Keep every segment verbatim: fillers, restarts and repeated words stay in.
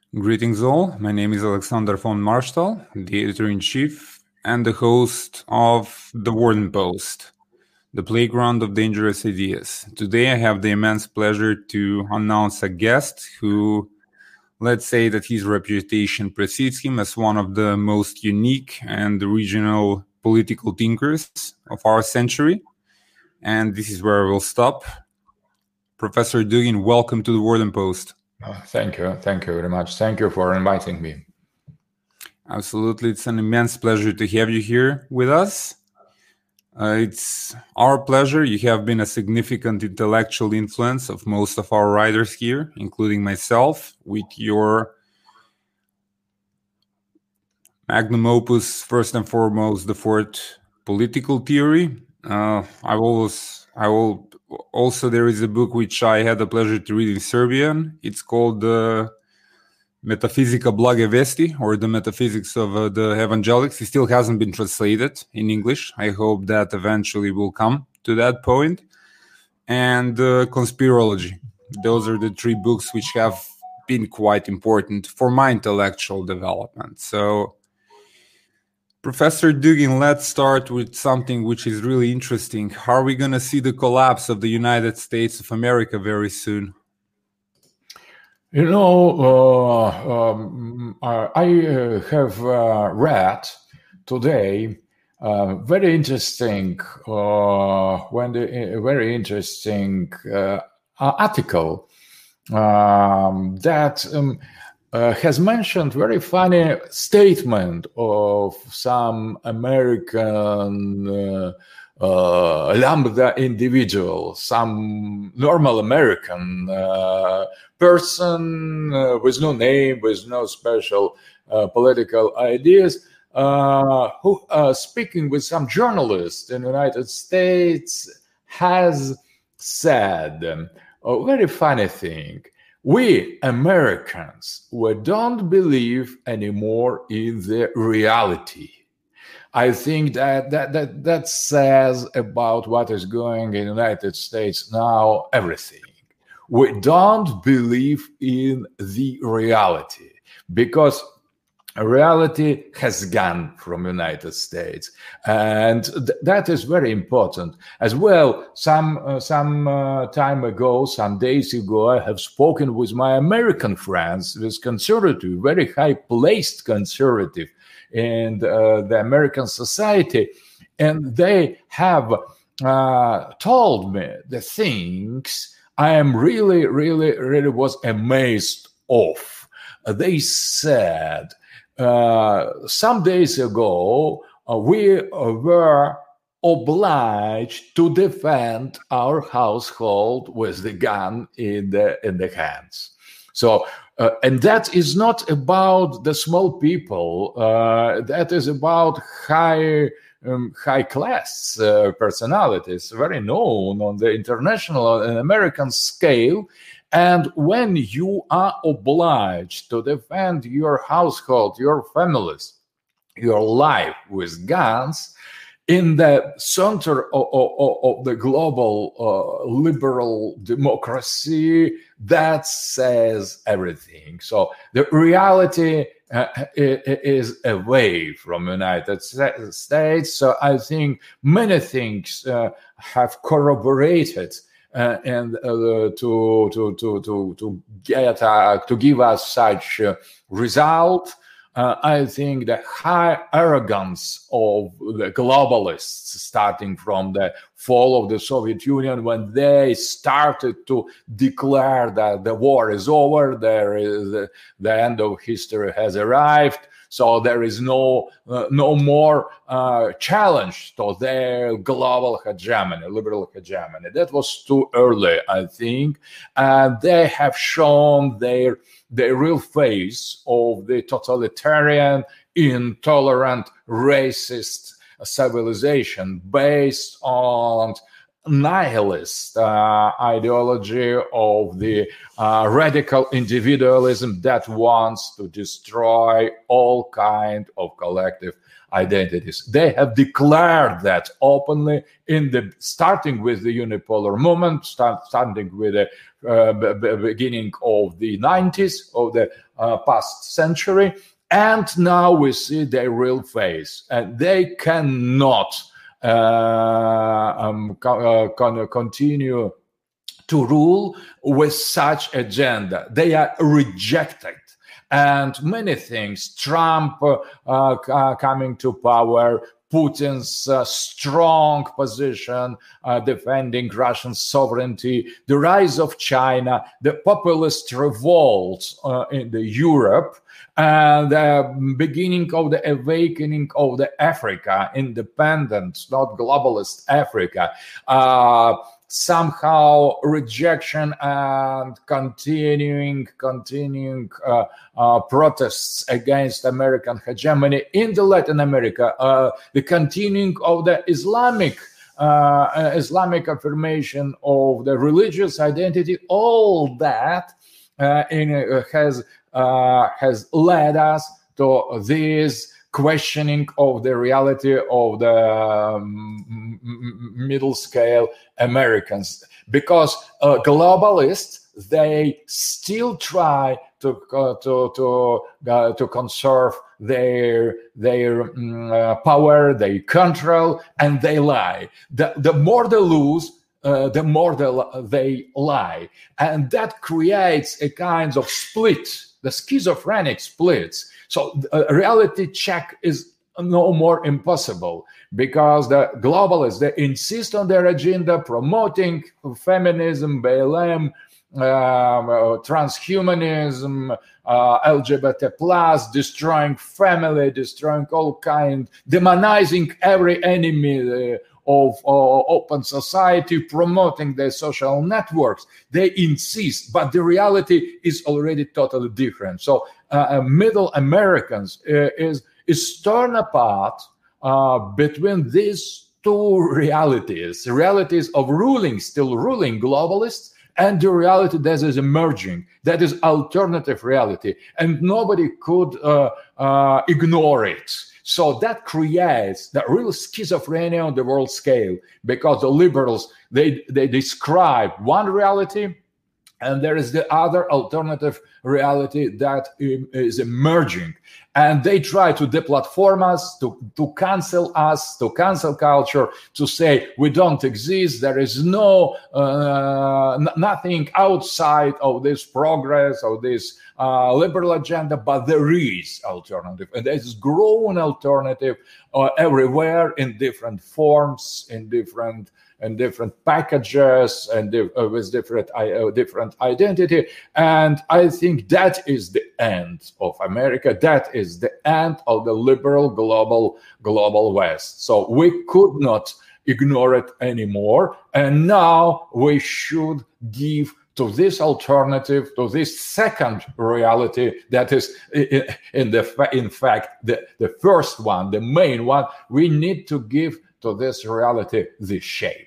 Greetings all, my name is Alexander von Marshall, the editor-in-chief and the host of The Warden Post, the playground of dangerous ideas. Today I have the immense pleasure to announce a guest who, let's say that his reputation precedes him as one of the most unique and original political thinkers of our century. And this is where I will stop. Professor Dugin, welcome to The Warden Post. Oh, thank you. Thank you very much. Thank you for inviting me. Absolutely. It's an immense pleasure to have you here with us. Uh, it's our pleasure. You have been a significant intellectual influence of most of our writers here, including myself, with your magnum opus, first and foremost, the Fourth Political Theory. Uh, I always, I will. Also, there is a book which I had the pleasure to read in Serbian. It's called uh, Metaphysica Blage Vesti, or the Metaphysics of uh, the Evangelics. It still hasn't been translated in English. I hope that eventually will come to that point. And uh, Conspirology. Those are the three books which have been quite important for my intellectual development. So, Professor Dugin, let's start with something which is really interesting. Are we going to see the collapse of the United States of America very soon? You know, uh, um, I uh, have uh, read today uh, very interesting, uh, when the, a very interesting uh, article um, that. Um, Uh, has mentioned very funny statement of some American uh, uh, lambda individual, some normal American uh, person uh, with no name, with no special uh, political ideas, uh, who, uh, speaking with some journalists in the United States, has said a very funny thing. We Americans, we don't believe anymore in the reality. I think that that that, that says about what is going in the United States now everything. We don't believe in the reality because reality has gone from United States, and th- that is very important as well. Some uh, some uh, time ago, some days ago, I have spoken with my American friends, with conservative, very high placed conservative in uh, the American society, and they have uh, told me the things I am really, really, really was amazed of. Uh, they said. Uh, some days ago, uh, we uh, were obliged to defend our household with the gun in the in the hands. So, uh, and that is not about the small people. Uh, that is about high um, high class uh, personalities, very known on the international and American scale. And when you are obliged to defend your household, your families, your life with guns, in the center of, of, of the global uh, liberal democracy, that says everything. So the reality uh, is away from the United States. So I think many things uh, have corroborated Uh, and uh, to to to to to get uh, to give us such uh, result. Uh, I think the high arrogance of the globalists, starting from the fall of the Soviet Union, when they started to declare that the war is over, there is uh, the end of history has arrived. So there is no uh, no more uh, challenge to their global hegemony, liberal hegemony. That was too early, I think. And they have shown their the real face of the totalitarian, intolerant, racist civilization based on nihilist uh, ideology of the uh, radical individualism that wants to destroy all kind of collective identities. They have declared that openly in the starting with the unipolar movement, start, starting with the uh, b- b- beginning of the nineties of the uh, past century, and now we see their real face, and they cannot uh, um, co- uh, con- continue to rule with such agenda. They are rejected. And many things, Trump uh, uh, coming to power, Putin's uh, strong position uh, defending Russian sovereignty, the rise of China, the populist revolts uh, in the Europe, and the beginning of the awakening of the Africa, independent, not globalist Africa. Uh, somehow rejection and continuing continuing uh, uh, protests against American hegemony in the Latin America, uh, the continuing of the Islamic uh, Islamic affirmation of the religious identity, all that uh, in, uh, has uh, has led us to this questioning of the reality of the um, middle scale Americans, because uh, globalists, they still try to uh, to to uh, to conserve their their um, uh, power, their control, and they lie. The the more they lose, uh, the more they, they lie, and that creates a kind of split, the schizophrenic splits. So a reality check is no more impossible, because the globalists, they insist on their agenda, promoting feminism, B L M, um, uh, transhumanism, uh, L G B T plus, destroying family, destroying all kind, demonizing every enemy uh, of uh, open society, promoting their social networks. They insist, but the reality is already totally different. So uh, middle Americans uh, is is torn apart uh, between these two realities: realities of ruling, still ruling globalists, and the reality that is emerging, that is alternative reality, and nobody could uh, uh, ignore it. So that creates the real schizophrenia on the world scale, because the liberals, they, they describe one reality, and there is the other alternative reality that is emerging. And they try to deplatform us, to, to cancel us, to cancel culture, to say we don't exist, there is no uh, n- nothing outside of this progress, of this uh, liberal agenda, but there is alternative. And there is growing alternative uh, everywhere, in different forms, in different and different packages, and uh, with different uh, different identity. And I think that is the end of America. That is the end of the liberal global global West. So we could not ignore it anymore. And now we should give to this alternative, to this second reality that is in the in fact the, the first one, the main one. We need to give to this reality this shape.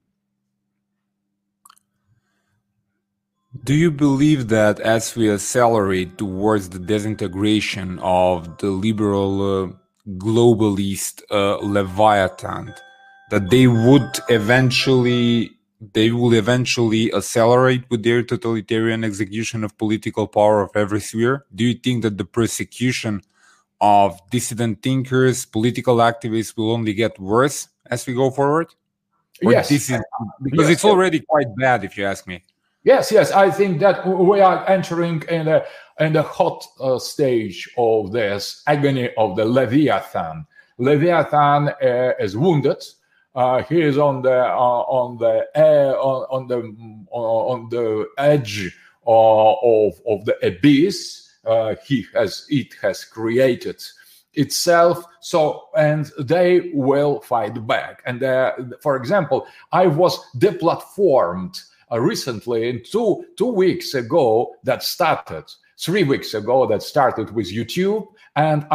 Do you believe that as we accelerate towards the disintegration of the liberal uh, globalist uh, Leviathan, that they would eventually they will eventually accelerate with their totalitarian execution of political power of every sphere? Do you think that the persecution of dissident thinkers, political activists will only get worse as we go forward? Or yes, this is because yes, it's already yes. quite bad, if you ask me. Yes, yes, I think that we are entering in the in the hot uh, stage of this agony of the Leviathan. Leviathan uh, is wounded. Uh, he is on the uh, on the uh, on, on the on the edge uh, of of the abyss. Uh, he has it has created itself. So, and they will fight back. And uh, for example, I was deplatformed Uh, recently, in two two weeks ago, that started three weeks ago, that started with YouTube, and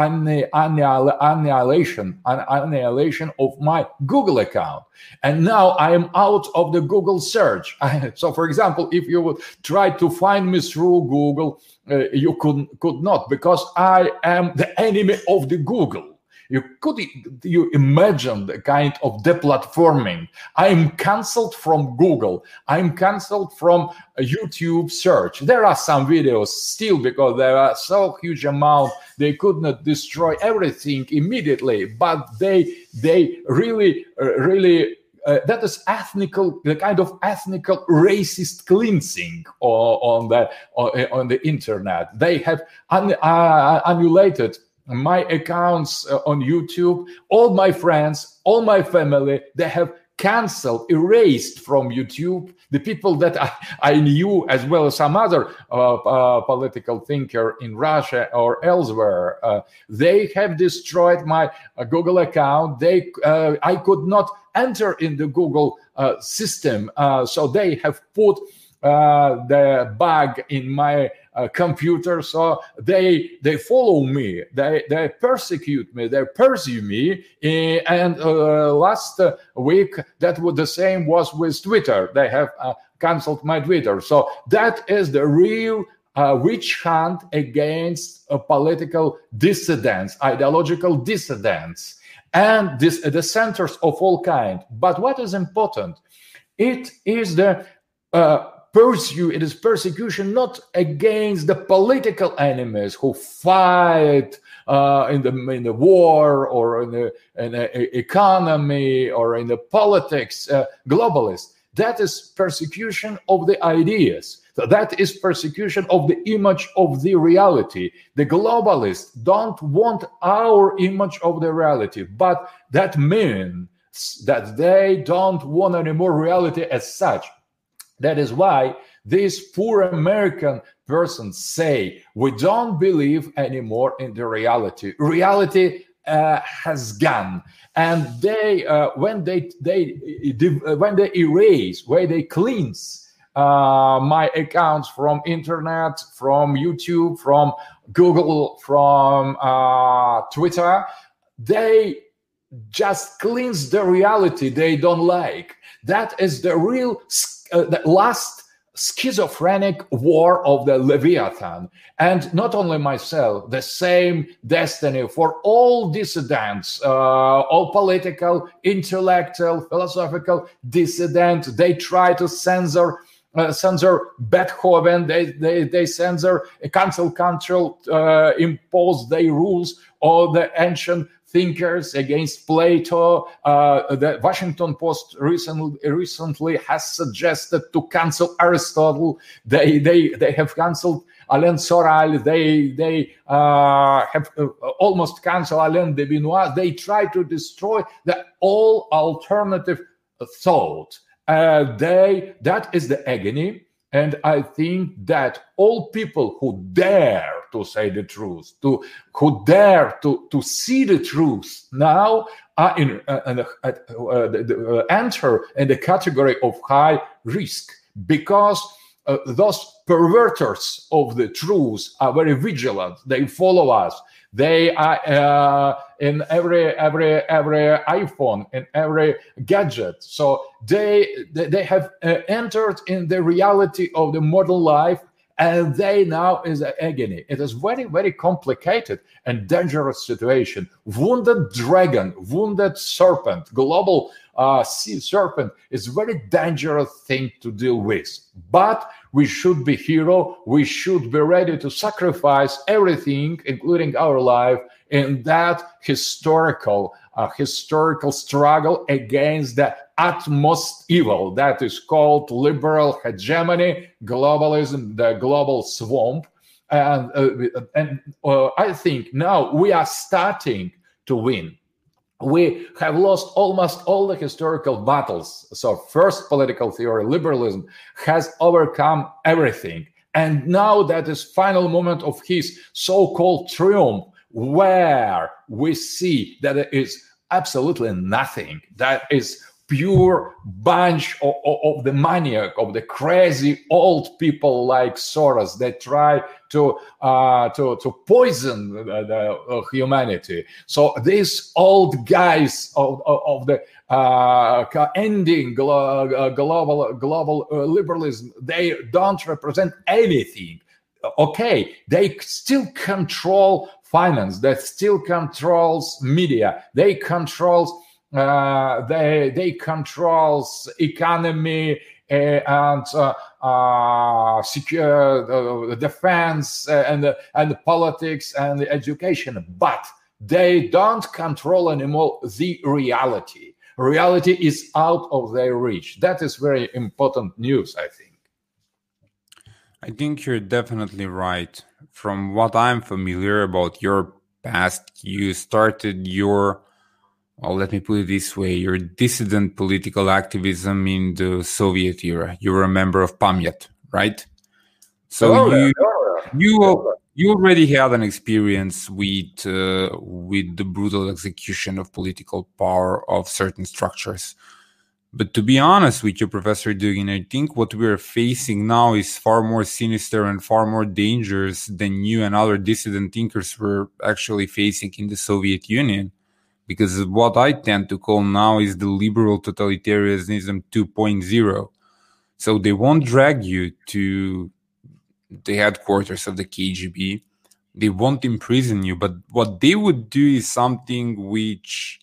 annihilation, annihilation of my Google account. And now I am out of the Google search. So, for example, if you would try to find me through Google, uh, you could, could not, because I am the enemy of the Google. You could you imagine the kind of deplatforming? I'm cancelled from Google. I'm cancelled from YouTube search. There are some videos still, because there are so huge amount. They could not destroy everything immediately, but they they really uh, really. Uh, that is ethnical, the kind of ethnical racist cleansing on, on the on, on the internet. They have un, uh, annulated my accounts uh, on YouTube. All my friends, all my family, they have canceled, erased from YouTube the people that I, I knew, as well as some other uh, uh, political thinker in Russia or elsewhere. Uh, they have destroyed my uh, Google account. They, uh, I could not enter in the Google uh, system, uh, so they have put uh, the bug in my uh, computer. So they they follow me, they they persecute me, they pursue me. And uh, last uh, week, that was the same was with Twitter. They have uh, cancelled my Twitter. So that is the real uh, witch hunt against uh, political dissidents, ideological dissidents, and this, the centers of all kind. But what is important? It is the uh, pursue. It is persecution not against the political enemies who fight uh, in the in the war or in the, in the economy or in the politics. Uh, globalists. That is persecution of the ideas. So that is persecution of the image of the reality. The globalists don't want our image of the reality, but that means that they don't want any more reality as such. That is why these poor American persons say, we don't believe anymore in the reality. Reality uh, has gone. And they, uh, when they, they, when they erase, when they cleanse uh, my accounts from internet, from YouTube, from Google, from uh, Twitter, they just cleanse the reality they don't like. That is the real, uh, the last schizophrenic war of the Leviathan. And not only myself, the same destiny for all dissidents, uh, all political, intellectual, philosophical dissidents. They try to censor uh, censor Beethoven, they, they, they censor, cancel control, uh, impose their rules, all the ancient thinkers against Plato. Uh, the Washington Post recently, recently has suggested to cancel Aristotle. They they they have cancelled Alain Soral. They they uh, have uh, almost cancelled Alain de Benoit. They try to destroy the all alternative thought. Uh, they that is the agony. And I think that all people who dare to say the truth, to who dare to, to see the truth now are in, uh, uh, uh, uh, enter in the category of high risk, because uh, those perverters of the truth are very vigilant. They follow us. They are uh, in every every every iPhone, in every gadget. So they they have uh, entered in the reality of the modern life, and they now is an agony. It is very very complicated and dangerous situation. Wounded dragon, wounded serpent, global uh, sea serpent is a very dangerous thing to deal with. But we should be hero. We should be ready to sacrifice everything, including our life, in that historical, uh, historical struggle against the utmost evil that is called liberal hegemony, globalism, the global swamp. And, uh, and uh, I think now we are starting to win. We have lost almost all the historical battles. So first, political theory, liberalism, has overcome everything. And now that is final moment of his so-called triumph, where we see that it is absolutely nothing that is pure bunch of, of, of the maniac, of the crazy old people like Soros that try to uh, to to poison the, the uh, humanity. So these old guys of, of, of the uh, ending glo- uh, global global uh, liberalism, they don't represent anything. Okay, they still control finance, that still controls media, they controls uh, they they controls economy uh, and uh, uh, secure uh, defense uh, and uh, and politics and education, but they don't control anymore the reality. Reality is out of their reach. That is very important news, I think. I think you're definitely right. From what I'm familiar about your past, you started your, well, let me put it this way, your dissident political activism in the Soviet era. You were a member of Pamyat, right? So Oh, you yeah. you you already had an experience with uh, with the brutal execution of political power of certain structures. But to be honest with you, Professor Dugin, I think what we're facing now is far more sinister and far more dangerous than you and other dissident thinkers were actually facing in the Soviet Union. Because what I tend to call now is the liberal totalitarianism two point oh. So they won't drag you to the headquarters of the K G B. They won't imprison you. But what they would do is something which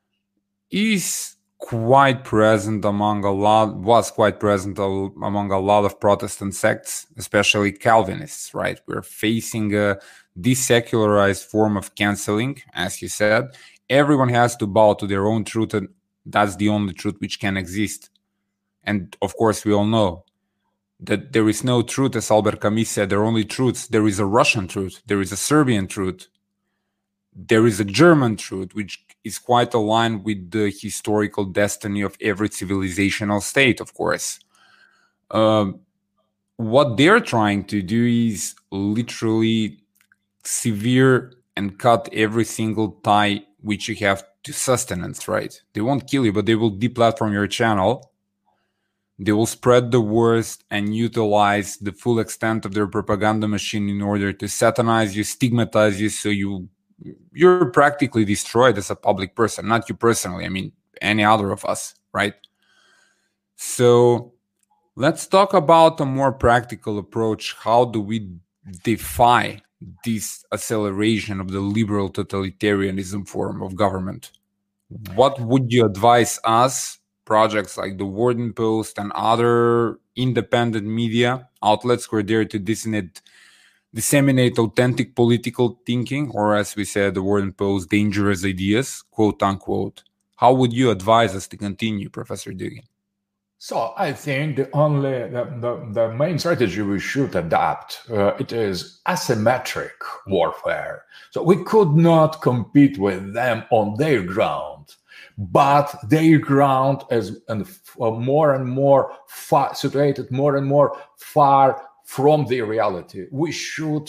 is quite present among a lot, was quite present among a lot of Protestant sects, especially Calvinists, right? We're facing a desecularized form of canceling, as you said. Everyone has to bow to their own truth, and that's the only truth which can exist. And of course, we all know that there is no truth, as Albert Camus said, there are only truths. There is a Russian truth, there is a Serbian truth, there is a German truth, which is quite aligned with the historical destiny of every civilizational state, of course. Um, what they're trying to do is literally severe and cut every single tie which you have to sustenance, right? They won't kill you, but they will deplatform your channel. They will spread the worst and utilize the full extent of their propaganda machine in order to satanize you, stigmatize you, so you you're practically destroyed as a public person. Not you personally, I mean any other of us, right? So let's talk about a more practical approach. How do we defy this acceleration of the liberal totalitarianism form of government? What would you advise us, projects like the Warden Post and other independent media outlets who are there to disseminate disseminate authentic political thinking, or as we said, the Warden Post, dangerous ideas, quote unquote? How would you advise us to continue, Professor Dugin? So I think the only the, the, the main strategy we should adapt uh, it is asymmetric warfare. So we could not compete with them on their ground, but their ground is and uh, more and more far, situated more and more far from the reality. We should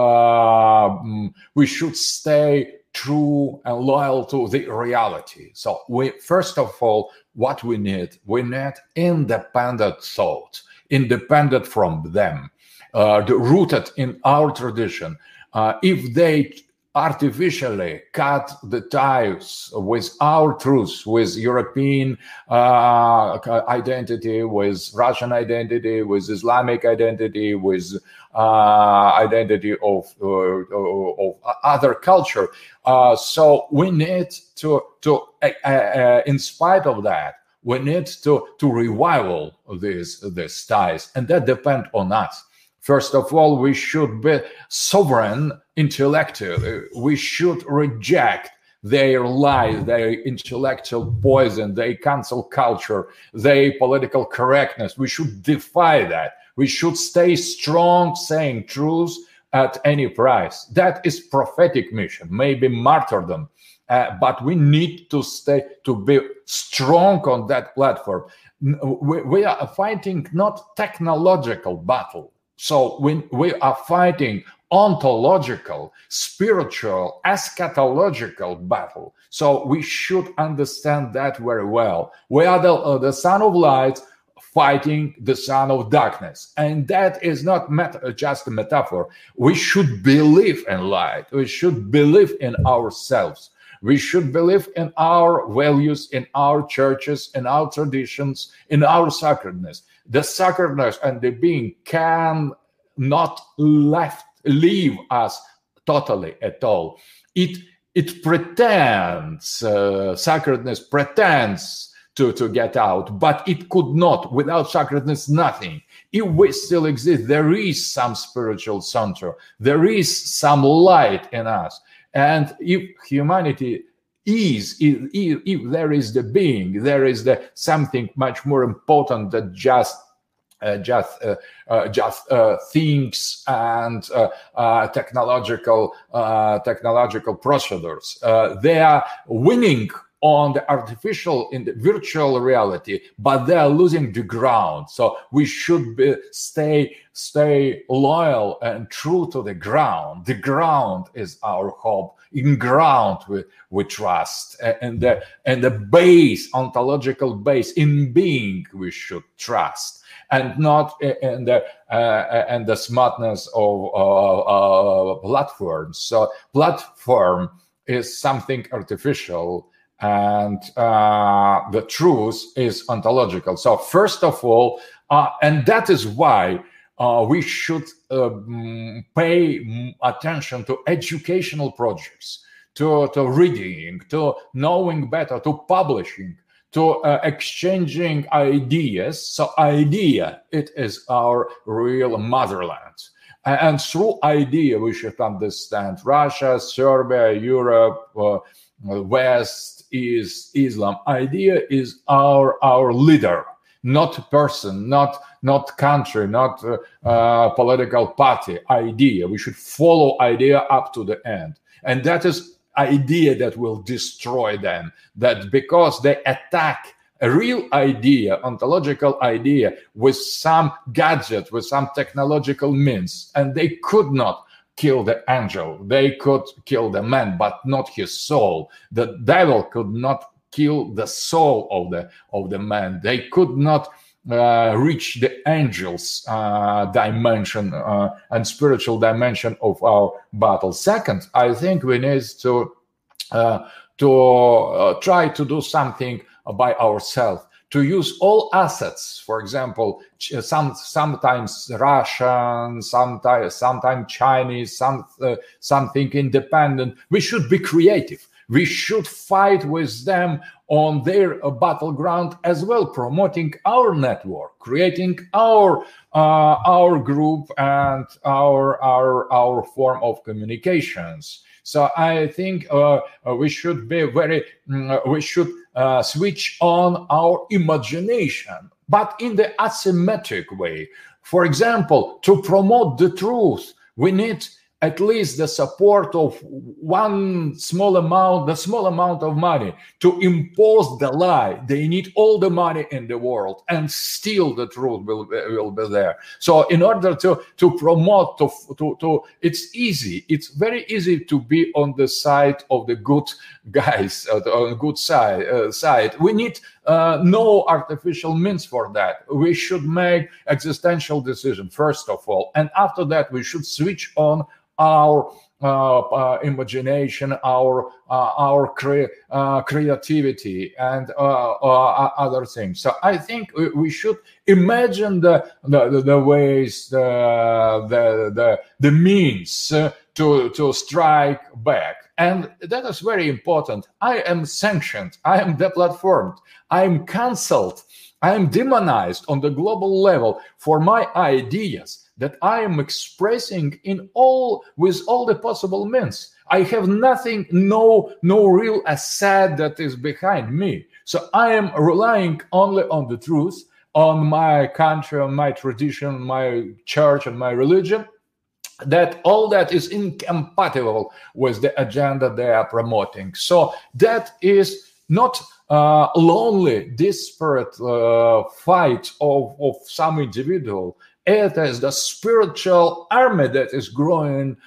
uh, we should stay true and loyal to the reality. So we first of all, what we need, we need independent thought, independent from them, uh, rooted in our tradition. Uh, if they artificially cut the ties with our truths, with European uh, identity, with Russian identity, with Islamic identity, with uh, identity of, uh, of other culture. Uh, so we need to, to uh, uh, in spite of that, we need to, to revival these, these ties, and that depends on us. First of all, we should be sovereign intellectually. We should reject their lies, their intellectual poison, their cancel culture, their political correctness. We should defy that. We should stay strong, saying truth at any price. That is prophetic mission, maybe martyrdom. Uh, but we need to stay, to be strong on that platform. We, we are fighting not technological battle. So we, we are fighting ontological, spiritual, eschatological battle. So we should understand that very well. We are the, uh, the son of light fighting the son of darkness. And that is not met- just a metaphor. We should believe in light. We should believe in ourselves. We should believe in our values, in our churches, in our traditions, in our sacredness. The sacredness and the being can not left leave us totally at all. It it pretends, uh, sacredness pretends to, to get out, but it could not. Without sacredness, nothing. If we still exist, there is some spiritual center. There is some light in us. And if humanity is, if, if, if there is the being, there is the something much more important than just uh, just uh, uh, just uh, things and uh, uh, technological uh, technological procedures. Uh, they are winning on the artificial, in the virtual reality, but they are losing the ground. So we should be, stay stay loyal and true to the ground. The ground is our hope. In ground we, we trust, and the and the base, ontological base in being we should trust, and not in the uh, and the smartness of uh, uh, platforms. So platform is something artificial, and uh, the truth is ontological. So first of all, uh, and that is why uh, we should uh, pay attention to educational projects, to, to reading, to knowing better, to publishing, to uh, exchanging ideas. So idea, it is our real motherland. And through idea, we should understand Russia, Serbia, Europe, uh, West, is Islam. Idea is our our leader, not person, not not country, not uh, uh, political party. Idea. We should follow idea up to the end, and that is idea that will destroy them. That because they attack a real idea, ontological idea, with some gadget, with some technological means, and they could not kill the angel. They could kill the man, but not his soul. The devil could not kill the soul of the of the man. They could not uh, reach the angel's uh, dimension uh, and spiritual dimension of our battle. Second, I think we need to uh, to uh, try to do something by ourselves, to use all assets. For example, some sometimes Russian, sometimes sometimes Chinese, some uh, something independent. We should be creative. We should fight with them on their uh, battleground as well, promoting our network, creating our uh, our group and our our our form of communications. So I think uh, we should be very uh, we should uh, switch on our imagination, but in the asymmetric way. For example, to promote the truth, we need at least the support of one small amount, the small amount of money. To impose the lie, they need all the money in the world, and still the truth will, will be there. So in order to, to promote, to, to, to, it's easy. It's very easy to be on the side of the good guys, uh, on the good side. Uh, side. We need uh, no artificial means for that. We should make existential decision, first of all. And after that, we should switch on our uh, uh, imagination, our uh, our cre- uh, creativity, and uh, uh, other things. So I think we should imagine the the, the ways, the the the, the means uh, to to strike back, and that is very important. I am sanctioned. I am deplatformed. I am cancelled. I am demonized on the global level for my ideas that I am expressing in all with all the possible means. I have nothing, no, no real asset that is behind me. So I am relying only on the truth, on my country, on my tradition, my church, and my religion. That all that is incompatible with the agenda they are promoting. So that is not uh, lonely, disparate uh, fight of, of some individual. It is the spiritual army that is growing,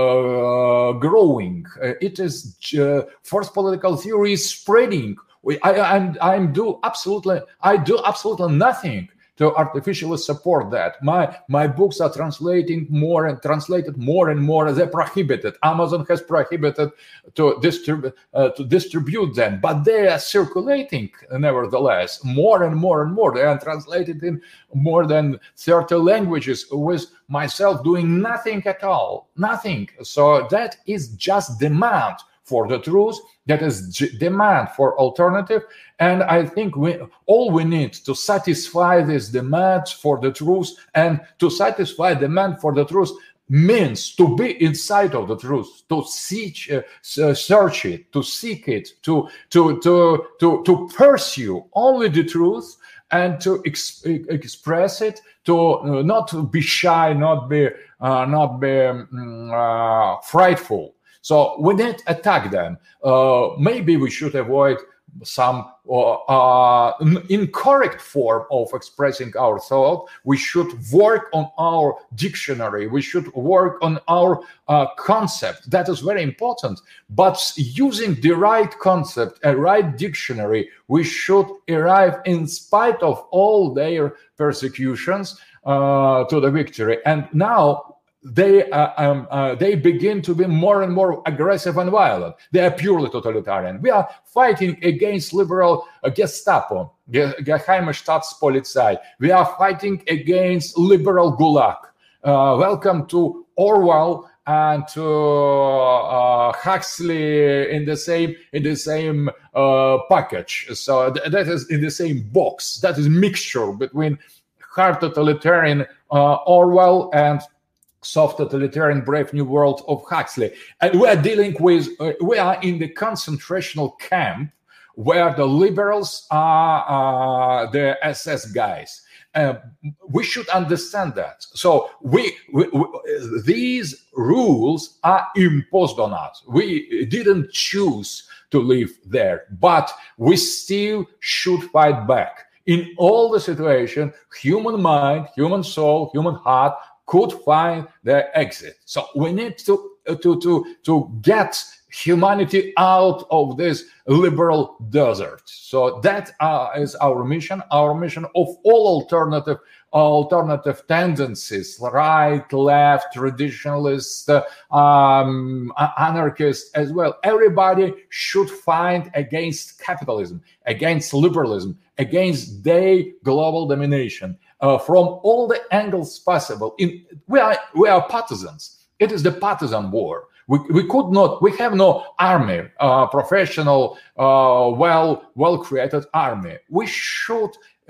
uh, growing. Uh, it is uh, first political theory is spreading. We, I, I'm, I'm do absolutely, I do absolutely nothing to artificially support that. My my books are translating more and translated more and more. They're prohibited. Amazon has prohibited to distribute uh, to distribute them, but they are circulating nevertheless more and more and more. They are translated in more than thirty languages, with myself doing nothing at all, nothing. So that is just demand for the truth. That is g- demand for alternative, and I think we all we need to satisfy this demand for the truth, and to satisfy demand for the truth means to be inside of the truth, to seek, uh, search it, to seek it, to to to to to pursue only the truth, and to ex- express it, to uh, not to be shy, not be uh, not be um, uh, frightful. So we need to attack them. Uh, maybe we should avoid some uh, uh, incorrect form of expressing our thought. We should work on our dictionary. We should work on our uh, concept. That is very important. But using the right concept, a right dictionary, we should arrive, in spite of all their persecutions, uh, to the victory. And now they uh, um, uh, they begin to be more and more aggressive and violent. They are purely totalitarian. We are fighting against liberal uh, Gestapo, Ge- Geheime Staatspolizei. We are fighting against liberal Gulag. Uh, welcome to Orwell and to uh, Huxley in the same in the same uh, package. So th- that is in the same box. That is mixture between hard totalitarian uh, Orwell and soft totalitarian Brave New World of Huxley. And we are dealing with, uh, we are in the concentrational camp where the liberals are uh, the S S guys. Uh, we should understand that. So we, we, we these rules are imposed on us. We didn't choose to live there, but we still should fight back. In all the situation, human mind, human soul, human heart could find their exit. So we need to to to to get humanity out of this liberal desert. So that uh, is our mission. Our mission of all alternative alternative tendencies, right, left, traditionalist, uh, um, anarchist as well. Everybody should find against capitalism, against liberalism, against their global domination. Uh, from all the angles possible. In, we are we are partisans. It is the partisan war. We we could not. We have no army, uh, professional, uh, well well created army. We should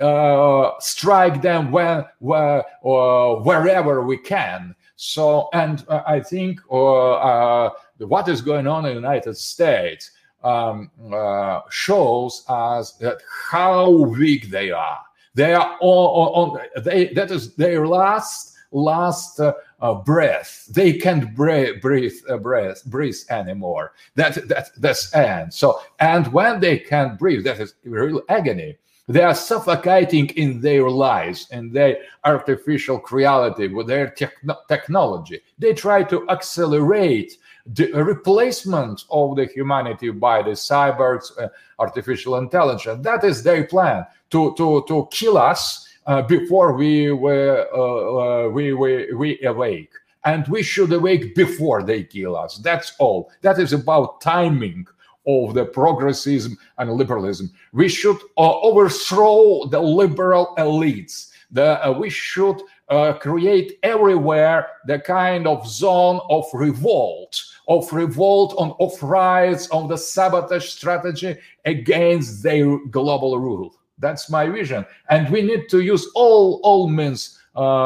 uh, strike them when where uh, wherever we can. So, and uh, I think uh, uh, what is going on in the United States um, uh, shows us that how weak they are. They are on, on they, that is their last last uh, uh, breath. They can't breathe breathe uh, breath breathe anymore. That that that's end. So and when they can't breathe, that is real agony. They are suffocating in their lives, in their artificial reality, with their techn- technology. They try to accelerate the replacement of the humanity by the cyborgs, uh, artificial intelligence. That is their plan, to to to kill us uh, before we were uh, uh, we, we we awake, and we should awake before they kill us. That's all. That is about timing of the progressism and liberalism. We should uh, overthrow the liberal elites. The, uh, we should uh, create everywhere the kind of zone of revolt, of revolt on of rights, on the sabotage strategy against their global rule. That's my vision, and we need to use all all means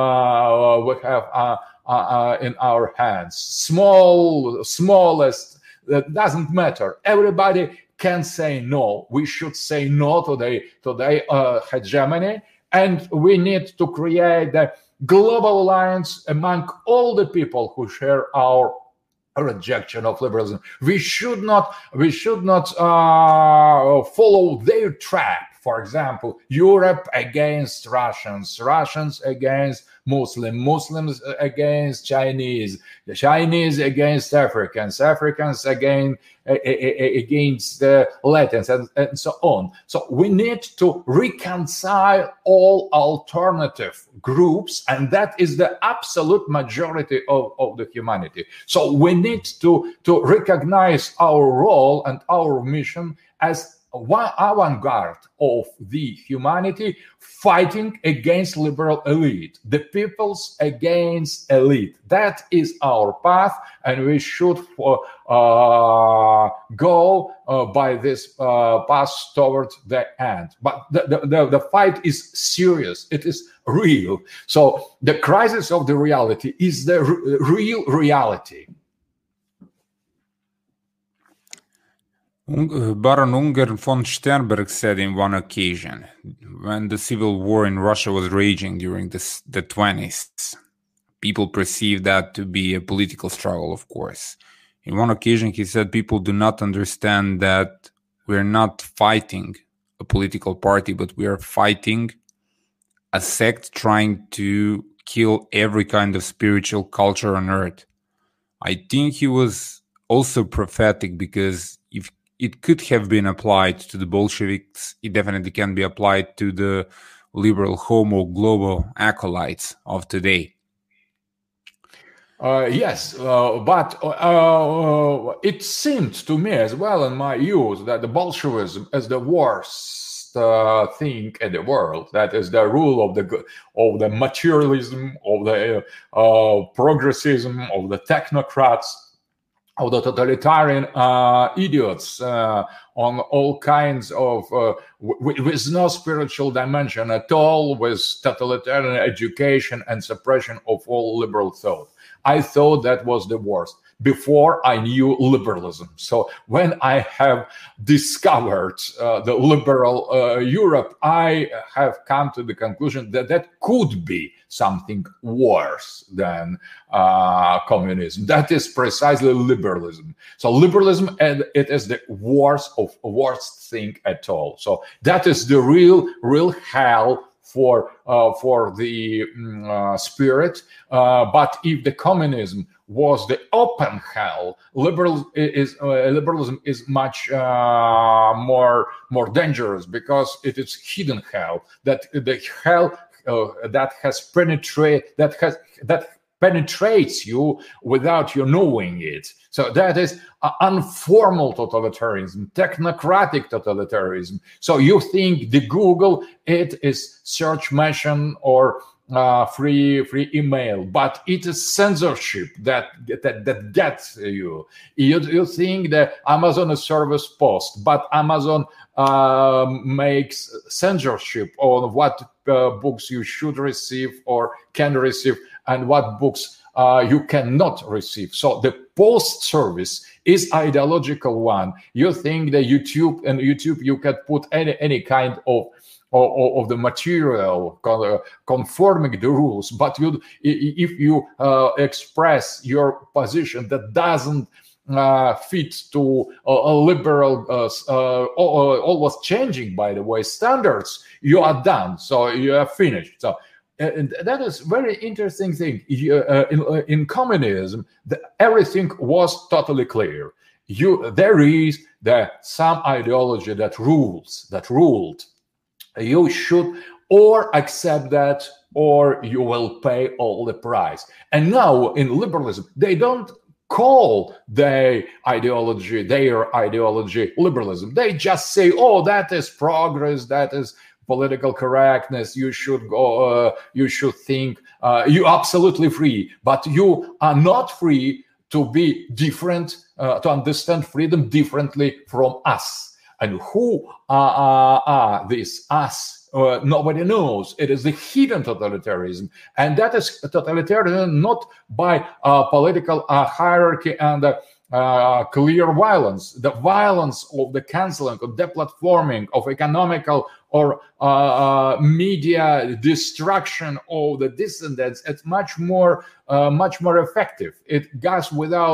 uh, we have uh, uh, uh, in our hands. Small, smallest, that doesn't matter. Everybody can say no. We should say no to the to the uh, hegemony, and we need to create a global alliance among all the people who share our rejection of liberalism. We should not we should not uh, follow their trap For example, Europe against Russians, Russians against Muslims, Muslims against Chinese, the Chinese against Africans, Africans against against the Latins, and, and so on. So we need to reconcile all alternative groups, and that is the absolute majority of, of the humanity. So we need to, to recognize our role and our mission as one avant-garde of the humanity fighting against liberal elite, the peoples against elite. That is our path, and we should uh, go uh, by this uh, path toward the end. But the, the, the fight is serious. It is real. So the crisis of the reality is the r- real reality. Baron Unger von Sternberg said in one occasion, when the civil war in Russia was raging during the, the twenties, people perceived that to be a political struggle, of course. In one occasion, he said people do not understand that we're not fighting a political party, but we are fighting a sect trying to kill every kind of spiritual culture on earth. I think he was also prophetic, because if it could have been applied to the Bolsheviks, it definitely can be applied to the liberal homo globo acolytes of today. Uh, yes, uh, but uh, it seemed to me as well in my youth that the Bolshevism is the worst uh, thing in the world. That is the rule of the of the materialism, of the uh, progressivism, of the technocrats, of the totalitarian uh, idiots uh, on all kinds of, uh, w- with no spiritual dimension at all, with totalitarian education and suppression of all liberal thought. I thought that was the worst before I knew liberalism. So when I have discovered uh, the liberal uh, Europe, I have come to the conclusion that that could be something worse than uh, communism. That is precisely liberalism. So liberalism, and it is the worst of worst thing at all. So that is the real, real hell for uh, for the uh, spirit. Uh, but if the communism was the open hell, liberal is uh, liberalism is much uh, more more dangerous, because it is hidden hell. That the hell uh, that has penetrate that has that penetrates you without you knowing it. So that is uh, informal totalitarianism, technocratic totalitarianism. So you think the Google, it is search machine or uh, free free email, but it is censorship that that, that gets you. you. You think that Amazon is service post, but Amazon uh, makes censorship on what uh, books you should receive or can receive, and what books uh, you cannot receive. So the post service is ideological one. You think that YouTube and YouTube you can put any any kind of of, of the material conforming the rules, but you if you uh, express your position that doesn't uh, fit to a, a liberal uh, uh, always changing, by the way, standards, you are done. So you are finished. So. And that is very interesting thing. Uh, in, uh, in communism, the, everything was totally clear. You there is the some ideology that rules, that ruled. You should or accept that, or you will pay all the price. And now in liberalism, they don't call their ideology, their ideology liberalism. They just say, "Oh, that is progress. That is." Political correctness, you should go, uh, you should think, uh, you're absolutely free, but you are not free to be different, uh, to understand freedom differently from us. And who are, are these us? Uh, nobody knows. It is the hidden totalitarianism. And that is totalitarianism not by uh, political uh, hierarchy and uh, Uh, clear violence, the violence of the canceling, of deplatforming, of economical or uh, media destruction of the dissidents. It's much more, uh, much more effective. It goes without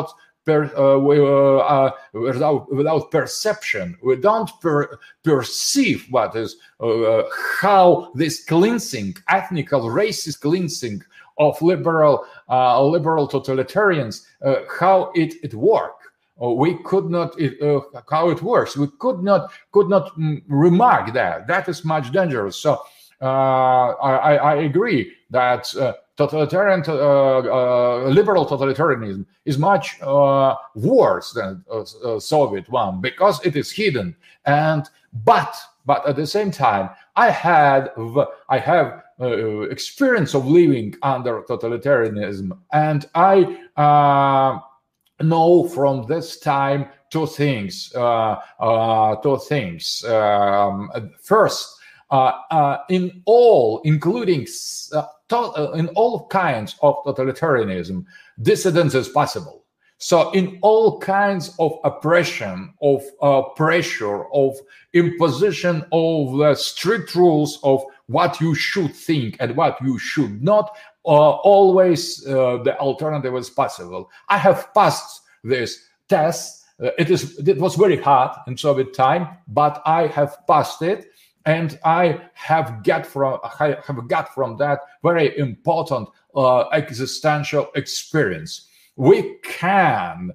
per, uh, we, uh, uh, without without perception. We don't per, perceive what is uh, how this cleansing, ethnical, racist cleansing of liberal uh, liberal totalitarians, uh, how it it work. We could not uh, how it works. We could not could not mm, remark that. That is much dangerous. So uh, I, I agree that uh, totalitarian, uh, uh, liberal totalitarianism is much uh, worse than uh, Soviet one because it is hidden. And but but at the same time, I had I have uh, experience of living under totalitarianism, and I. Uh, know from this time two things. Uh, uh, two things. Um, first, uh, uh, in all, including uh, to, uh, in all kinds of totalitarianism, dissidence is possible. So, in all kinds of oppression, of uh, pressure, of imposition of uh, strict rules of what you should think and what you should not, uh, always uh, the alternative is possible. I have passed this test. Uh, it is it was very hard in Soviet time, but I have passed it, and I have got from I have got from that very important uh, existential experience. We can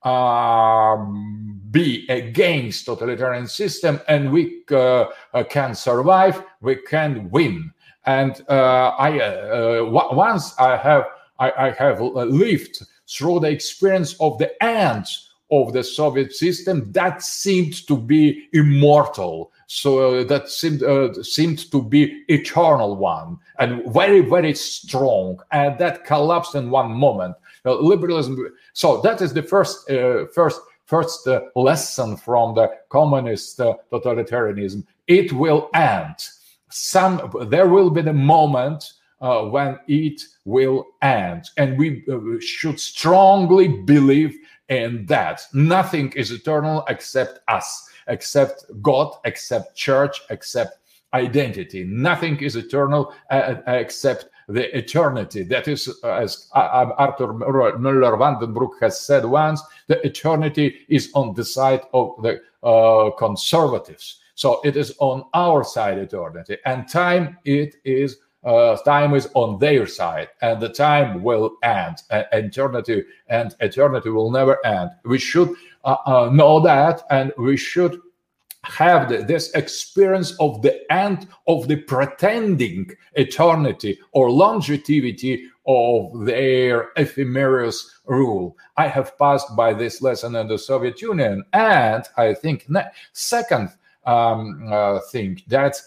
um, be against totalitarian system, and we uh, uh, can survive. We can win. And uh, I uh, w- once I have I, I have lived through the experience of the end of the Soviet system that seemed to be immortal. So uh, that seemed uh, seemed to be eternal one and very very strong, and that collapsed in one moment. Uh, liberalism. So that is the first uh, first first uh, lesson from the communist uh, totalitarianism. It will end. Some there will be the moment uh, when it will end, and we uh, should strongly believe in that. Nothing is eternal except us, except God, except church, except identity. Nothing is eternal uh, except the eternity. That is, uh, as uh, Arthur Müller-Vandenbroek has said once, the eternity is on the side of the uh, conservatives. So it is on our side, eternity, and time it is. Uh, time is on their side, and the time will end. Uh, eternity and eternity will never end. We should uh, uh, know that, and we should have the, this experience of the end of the pretending eternity or longevity of their ephemeris rule. I have passed by this lesson in the Soviet Union, and I think ne- second um, uh, thing that.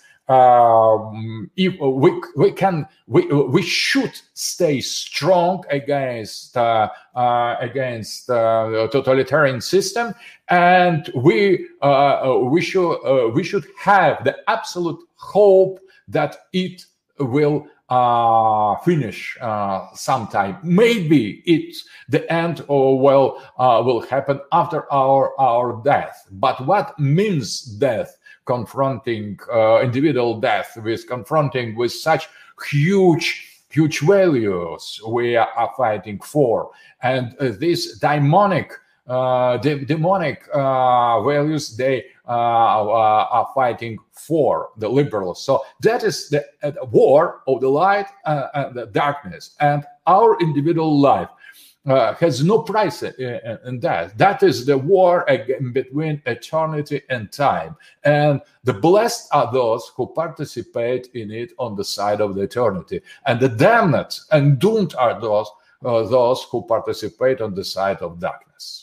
Um, if we we can we we should stay strong against uh, uh, against uh, totalitarian system, and we uh, we should uh, we should have the absolute hope that it will uh, finish uh, sometime. Maybe it's the end, or well uh, will happen after our our death. But what means death? Confronting uh, individual death with confronting with such huge, huge values we are fighting for, and uh, these demonic, uh, de- demonic uh, values they uh, uh, are fighting for the liberals. So that is the, uh, the war of the light uh, and the darkness, and our individual life. Uh, has no price in, in that. That is the war again between eternity and time. And the blessed are those who participate in it on the side of the eternity. And the damned and doomed are those, uh, those who participate on the side of darkness.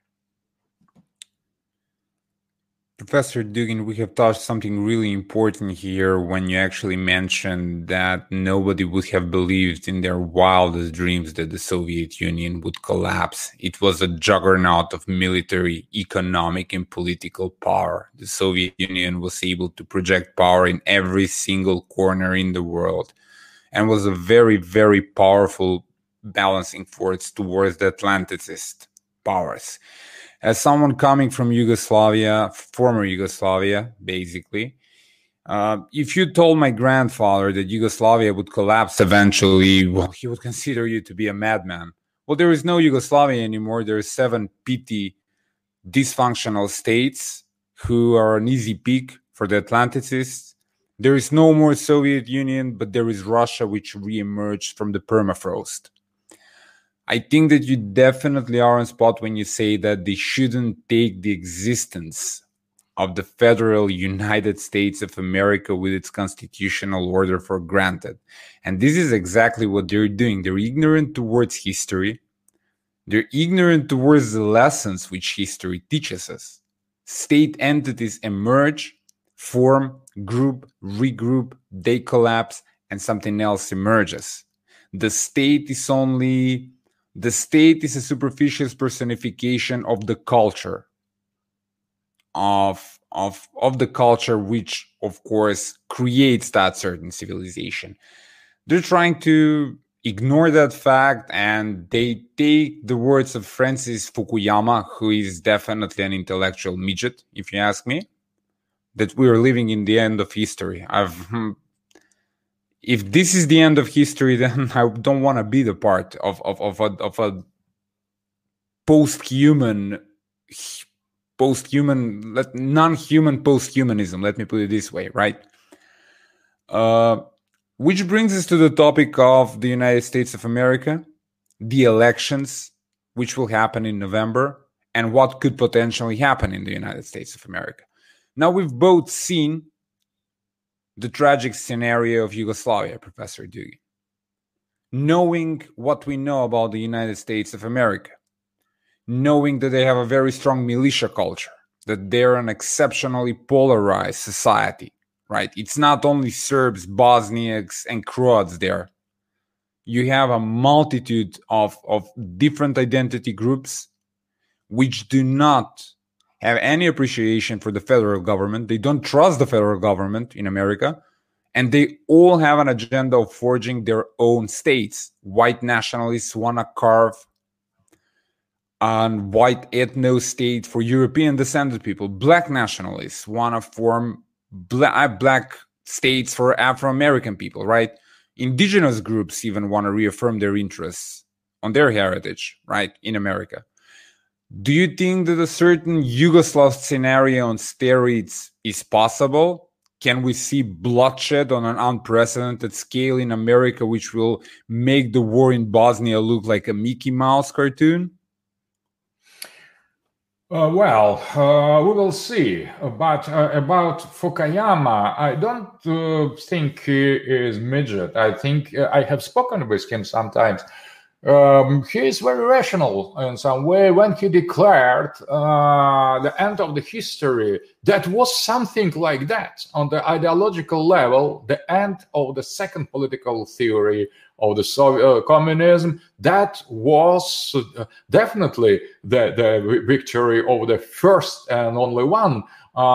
Professor Dugin, we have touched something really important here when you actually mentioned that nobody would have believed in their wildest dreams that the Soviet Union would collapse. It was a juggernaut of military, economic, and political power. The Soviet Union was able to project power in every single corner in the world and was a very, very powerful balancing force towards the Atlanticist powers. As someone coming from Yugoslavia, former Yugoslavia, basically, uh, if you told my grandfather that Yugoslavia would collapse eventually, well, he would consider you to be a madman. well, there is no Yugoslavia anymore. There are seven petty, dysfunctional states who are an easy pick for the Atlanticists. There is no more Soviet Union, but there is Russia, which re-emerged from the permafrost. I think that you definitely are on spot when you say that they shouldn't take the existence of the federal United States of America with its constitutional order for granted. And this is exactly what they're doing. They're ignorant towards history. They're ignorant towards the lessons which history teaches us. State entities emerge, form, group, regroup, they collapse, and something else emerges. The state is only, the state is a superficial personification of the culture, of, of, of the culture which, of course, creates that certain civilization. They're trying to ignore that fact, and they take the words of Francis Fukuyama, who is definitely an intellectual midget, if you ask me, that we are living in the end of history. I've, if this is the end of history, then I don't want to be the part of of of a, of a post-human, post-human, non-human post-humanism. Let me put it this way, right? Uh, which brings us to the topic of the United States of America, the elections, which will happen in November, and what could potentially happen in the United States of America. Now, we've both seen the tragic scenario of Yugoslavia, Professor Dugi. Knowing what we know about the United States of America, knowing that they have a very strong militia culture, that they're an exceptionally polarized society, right? It's not only Serbs, Bosniaks, and Croats there. You have a multitude of, of different identity groups which do not have any appreciation for the federal government. They don't trust the federal government in America. And they all have an agenda of forging their own states. White nationalists want to carve a white ethno state for European descended people. Black nationalists want to form black, black states for Afro-American people, right? Indigenous groups even want to reaffirm their interests on their heritage, right, in America. Do you think that a certain Yugoslav scenario on steroids is possible? Can we see bloodshed on an unprecedented scale in America, which will make the war in Bosnia look like a Mickey Mouse cartoon? Uh, well, uh, we will see. But uh, about Fukuyama, I don't uh, think he is midget. I think uh, I have spoken with him sometimes. Um, he is very rational in some way when he declared uh, the end of the history. That was something like that on the ideological level, the end of the second political theory of the Soviet uh, communism. That was uh, definitely the, the victory of the first and only one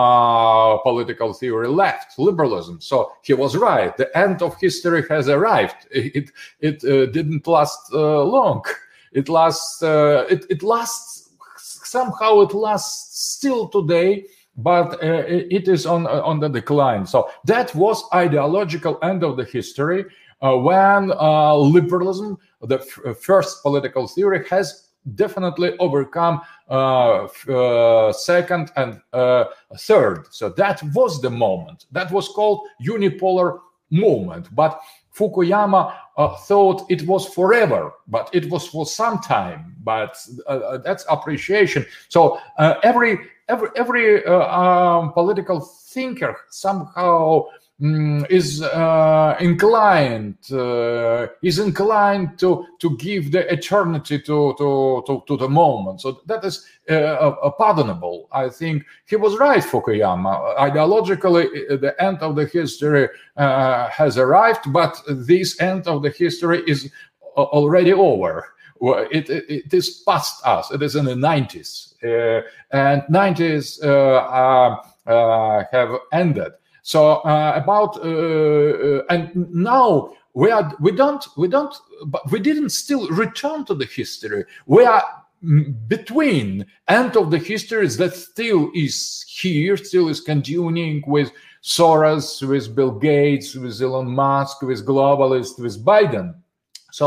uh, political theory left, liberalism. So he was right. The end of history has arrived. It it uh, didn't last uh, long. It lasts. Uh, it it lasts somehow. It lasts still today, but uh, it is on on the decline. So that was ideological end of the history uh, when uh, liberalism, the f- first political theory, has definitely overcome uh, uh, second and uh, third. So that was the moment. That was called unipolar movement. But Fukuyama uh, thought it was forever, but it was for some time. But uh, that's appreciation. So uh, every every every uh, um, political thinker somehow Mm, is uh, inclined uh, is inclined to to give the eternity to to to, to the moment. So that is uh, uh, pardonable. I think he was right, Fukuyama. Ideologically, the end of the history uh, has arrived, but this end of the history is already over. It, it, it is past us. It is in the nineties, uh, and nineties uh, uh, uh, have ended. So uh, about uh, uh, and now we are we don't we don't but we didn't still return to the history. We are between end of the history that still is here, still is continuing with Soros, with Bill Gates, with Elon Musk, with globalists, with Biden. So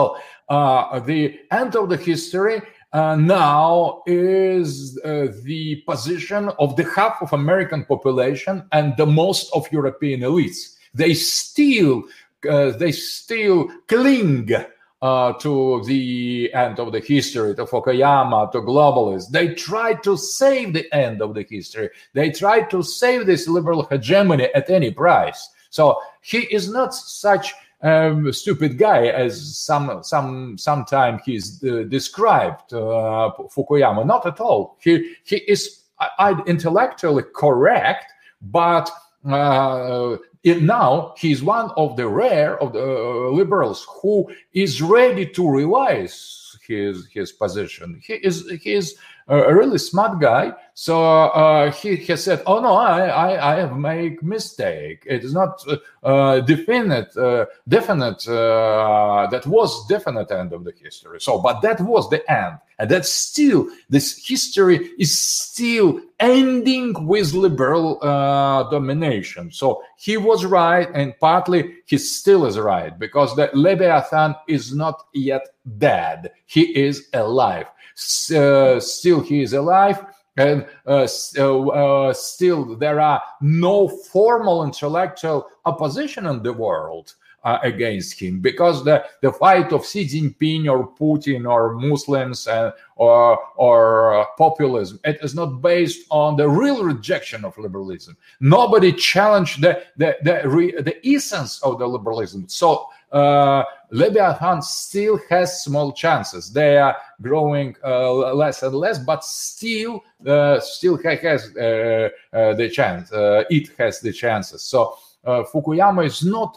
uh, the end of the history uh, now is uh, the position of the half of American population and the most of European elites. They still, uh, they still cling Uh, to the end of the history, to Fukuyama, to globalists. They try to save the end of the history. They try to save this liberal hegemony at any price. So he is not such a um, stupid guy as some some sometime he's uh, described, uh, Fukuyama. Not at all. He he is uh, intellectually correct, but uh, It, now he's one of the rare of the uh, liberals who is ready to revise his his position. He is he is a really smart guy. So uh, he has said, "Oh no, I I, I have made mistake. It is not uh, definite uh, definite. Uh, that was definite end of the history. So, but that was the end, and that's still this history is still ending with liberal uh, domination. So he was right, and partly he still is right, because the Leviathan is not yet dead. He is alive. Uh, still, he is alive, and uh, uh, still there are no formal intellectual opposition in the world Uh, against him, because the, the fight of Xi Jinping or Putin or Muslims and, or or uh, populism, it is not based on the real rejection of liberalism. Nobody challenged the the the, re, the essence of the liberalism. So uh, Leviathan still has small chances. They are growing uh, less and less, but still uh, still has uh, uh, the chance. Uh, it has the chances. So uh, Fukuyama is not.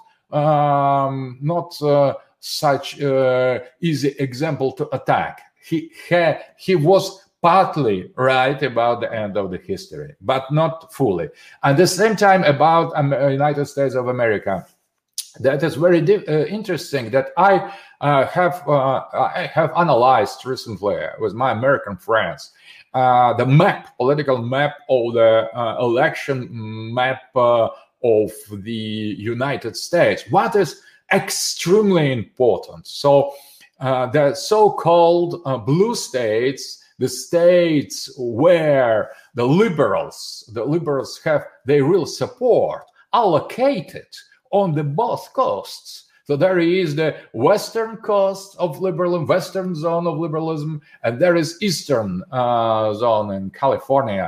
Um, not uh, such uh, easy example to attack. He, he he was partly right about the end of the history, but not fully. At the same time, about um, United States of America, that is very uh, interesting. That I uh, have uh, I have analyzed recently with my American friends uh, the map, political map of the uh, election map. Uh, of the United States. What is extremely important? So uh, the so-called uh, blue states, the states where the liberals, the liberals have their real support, allocated on the both coasts. So there is the western coast of liberalism, western zone of liberalism, and there is eastern uh, zone in California.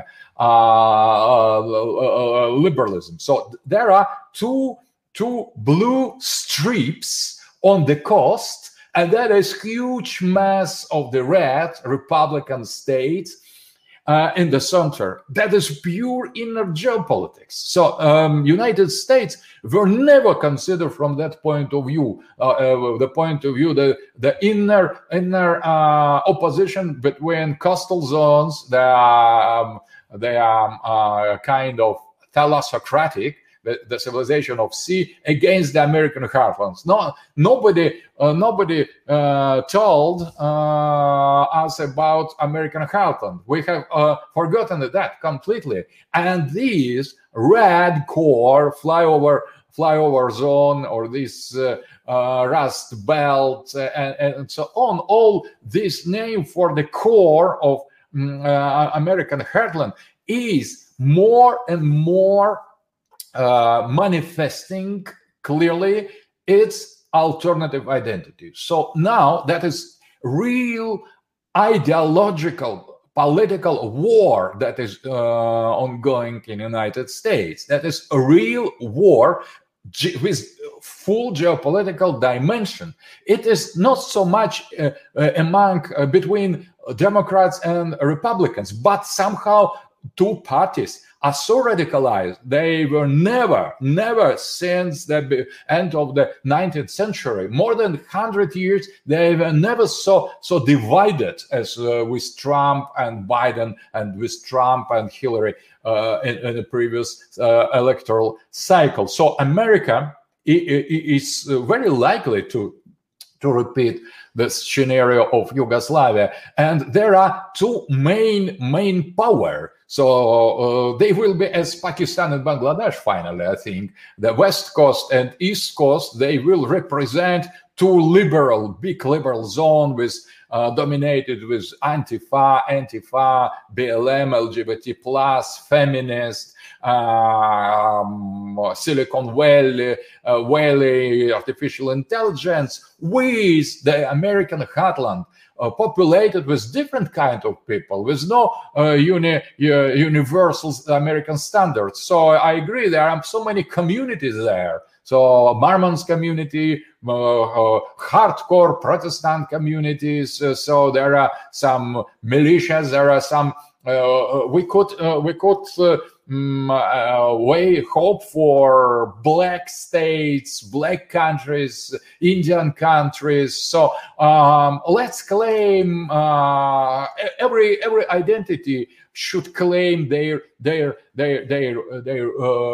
Uh, uh, liberalism. So there are two two blue strips on the coast, and there is huge mass of the red Republican states uh, in the center. That is pure inner geopolitics. So um, United States were never considered from that point of view, uh, uh, the point of view, the, the inner inner uh, opposition between coastal zones, the um, They are uh, kind of thalassocratic, the, the civilization of sea, against the American heartlands. No, nobody, uh, nobody uh, told uh, us about American heartland. We have uh, forgotten that completely. And these red core flyover flyover zone, or this uh, uh, Rust Belt, uh, and, and so on, all this name for the core of Uh, American heartland is more and more uh, manifesting clearly its alternative identity. So now that is real ideological political war that is uh, ongoing in the United States. That is a real war ge- with full geopolitical dimension. It is not so much uh, uh, among uh, between Democrats and Republicans, but somehow two parties are so radicalized. They were never, never since the end of the nineteenth century, more than one hundred years, they were never so so divided as uh, with Trump and Biden and with Trump and Hillary uh, in, in the previous uh, electoral cycle. So America is very likely to to repeat this scenario of Yugoslavia. And there are two main main power. So uh, they will be as Pakistan and Bangladesh finally, I think. The West Coast and East Coast, they will represent two liberal, big liberal zone with uh, dominated with Antifa, Antifa, B L M, L G B T plus, feminist, um, Silicon Valley, uh, Valley, artificial intelligence, with the American heartland, uh, populated with different kind of people, with no uh, uni, uh, universal American standards. So I agree, there are so many communities there. So Mormons community, uh, uh, hardcore Protestant communities. Uh, so there are some militias. There are some. Uh, we could uh, we could uh, um, uh, way hope for black states, black countries, Indian countries. So um, let's claim uh, every every identity should claim their their their their their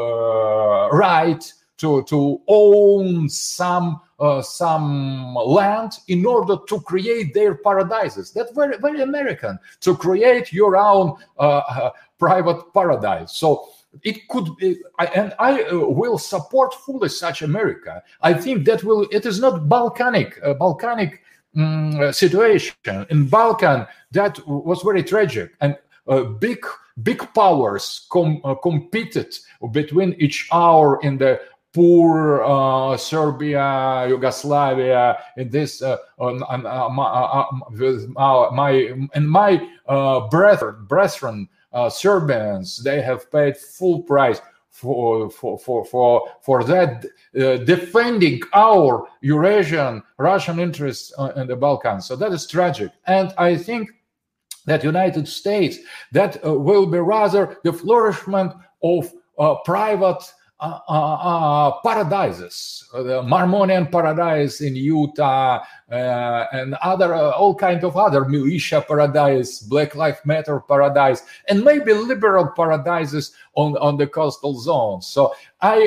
uh, right to to own some uh, some land in order to create their paradises. That's very very American, to create your own uh, uh, private paradise. So it could be, I, and I uh, will support fully such America. I think that will. It is not Balkanic uh, Balkanic um, situation in Balkan that was very tragic, and uh, big big powers com, uh, competed between each other in the poor uh, Serbia, Yugoslavia, in this, uh, on, on, uh, my, uh, with, uh, my and my uh, brethren, brethren uh, Serbians, they have paid full price for for for for for that, uh, defending our Eurasian Russian interests uh, in the Balkans. So that is tragic, and I think that United States, that uh, will be rather the flourishment of uh, private Uh, uh, uh, paradises, uh, the Mormonian paradise in Utah, uh, and other uh, all kinds of other militia paradise, Black Lives Matter paradise, and maybe liberal paradises on, on the coastal zones. So I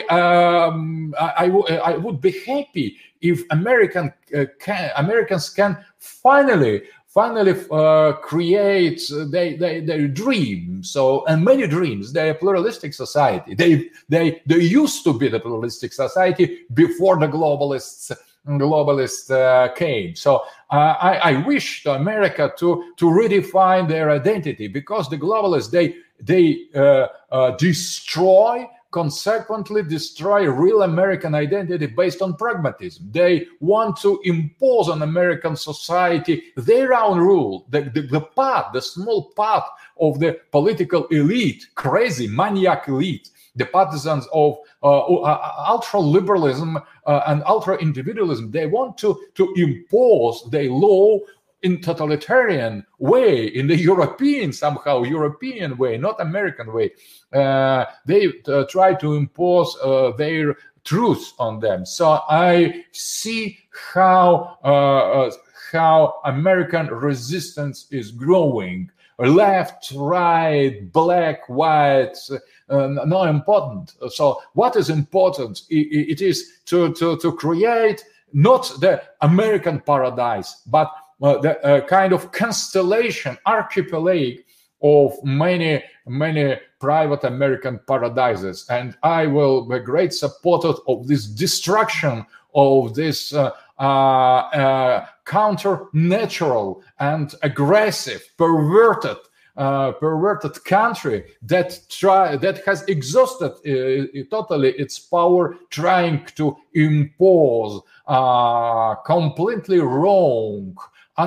um, I, I, w- I would be happy if American uh, can, Americans can finally. Finally, uh, create their, their, their dream. So, and many dreams. They're a pluralistic society. They they they used to be the pluralistic society before the globalists globalists uh, came. So, uh, I, I wish to America to to redefine their identity, because the globalists they they uh, uh, destroy. consequently destroy real American identity based on pragmatism. They want to impose on American society their own rule, the, the, the part, the small part of the political elite, crazy, maniac elite, the partisans of uh, uh, ultra-liberalism uh, and ultra-individualism. They want to, to impose their law in totalitarian way, in the European, somehow European way, not American way. Uh, they uh, try to impose uh, their truth on them. So I see how uh, how American resistance is growing. Left, right, black, white, uh, not important. So what is important? It, it is to, to, to create not the American paradise, but Uh, the uh, kind of constellation, archipelago of many, many private American paradises. And I will be a great supporter of this destruction of this uh, uh, uh, counter-natural and aggressive, perverted, uh, perverted country that try that has exhausted uh, totally its power, trying to impose uh, completely wrong,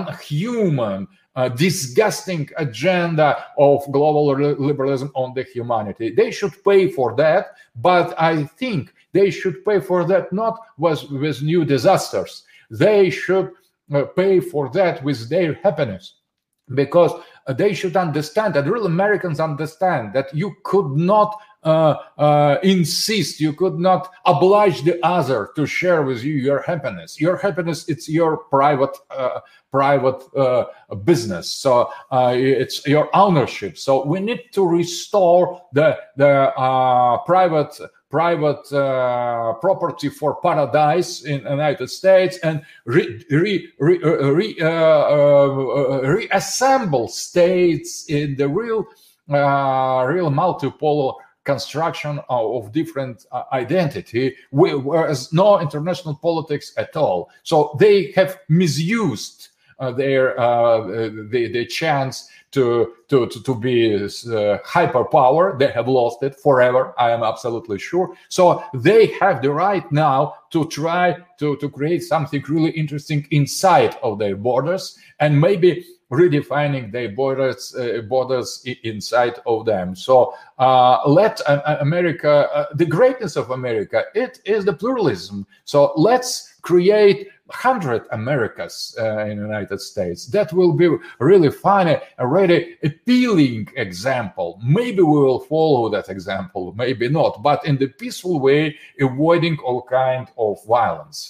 unhuman, uh, disgusting agenda of global liberalism on the humanity. They should pay for that, but I think they should pay for that not with, with new disasters. They should uh, pay for that with their happiness, because uh, they should understand, that real Americans understand, that you could not uh, uh, insist, you could not oblige the other to share with you your happiness. Your happiness, it's your private uh, private uh, business. So uh, it's your ownership. So we need to restore the the uh, private private uh, property for paradise in the United States and re, re, re, re, uh, uh, reassemble states in the real, uh, real multipolar construction of different uh, identity, whereas no international politics at all. So they have misused uh, their uh, the, the chance to to to, to be uh, hyperpower. They have lost it forever, I am absolutely sure. So they have the right now to try to to create something really interesting inside of their borders, and maybe redefining their borders uh, borders inside of them. So uh, let uh, America, uh, the greatness of America, it is the pluralism. So let's create one hundred Americas uh, in the United States. That will be really fun, a really appealing example. Maybe we will follow that example, maybe not, but in the peaceful way, avoiding all kind of violence.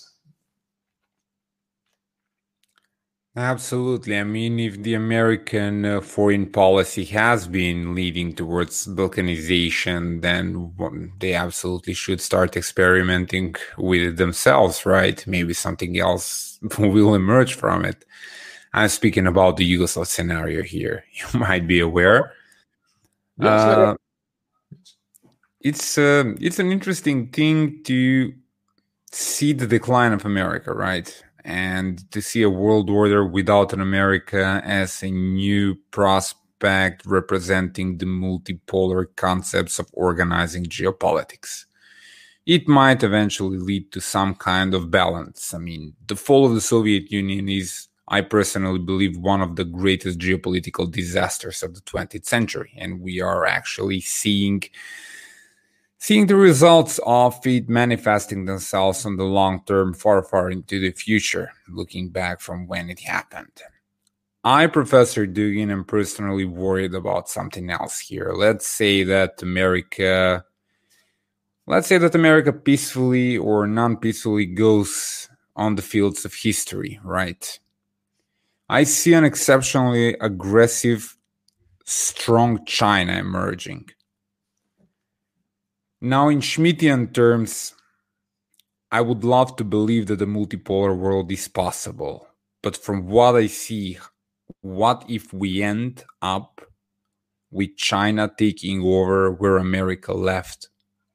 Absolutely. I mean, if the American uh, foreign policy has been leading towards balkanization, then they absolutely should start experimenting with it themselves, right? Maybe something else will emerge from it. I'm speaking about the Yugoslav scenario here. You might be aware. Yes, uh, it's uh, it's an interesting thing to see the decline of America, right? And to see a world order without an America as a new prospect representing the multipolar concepts of organizing geopolitics. It might eventually lead to some kind of balance. I mean, the fall of the Soviet Union is, I personally believe, one of the greatest geopolitical disasters of the twentieth century. And we are actually seeing Seeing the results of it manifesting themselves on the long term, far, far into the future, looking back from when it happened. I, Professor Dugin, am personally worried about something else here. Let's say that America, let's say that America peacefully or non-peacefully goes on the fields of history, right? I see an exceptionally aggressive, strong China emerging. Now, in Schmittian terms, I would love to believe that the multipolar world is possible. But from what I see, what if we end up with China taking over where America left?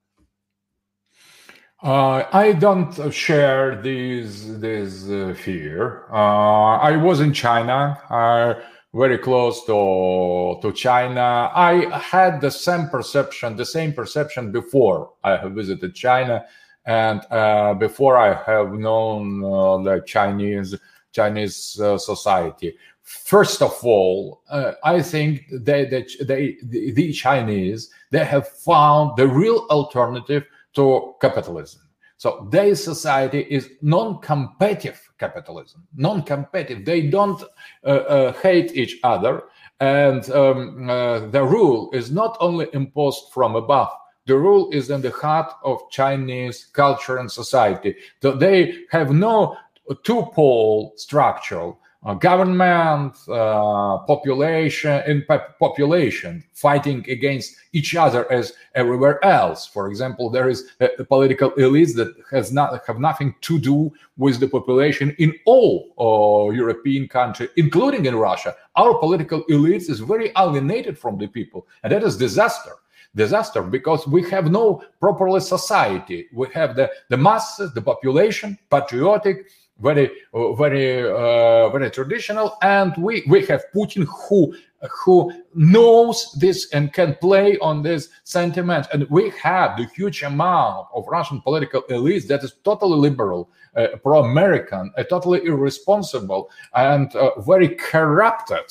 Uh, I don't share this, this uh, fear. Uh, I was in China. Uh, very close to to China. I had the same perception, the same perception before I have visited China, and uh, before I have known uh, the Chinese Chinese uh, society. First of all, uh, I think they, they, they, the, the Chinese, they have found the real alternative to capitalism. So their society is non-competitive capitalism, non-competitive. They don't uh, uh, hate each other. And um, uh, the rule is not only imposed from above, the rule is in the heart of Chinese culture and society. So they have no two-pole structure. Uh, government, uh, population, and population fighting against each other as everywhere else. For example, there is a, a political elite that has not have nothing to do with the population in all uh, European countries, including in Russia. Our political elite is very alienated from the people, and that is disaster. Disaster because we have no properly society. We have the, the masses, the population, patriotic, very, uh, very, uh, very traditional, and we we have Putin who who knows this and can play on this sentiment, and we have the huge amount of Russian political elites that is totally liberal, uh, pro-American, uh, totally irresponsible, and uh, very corrupted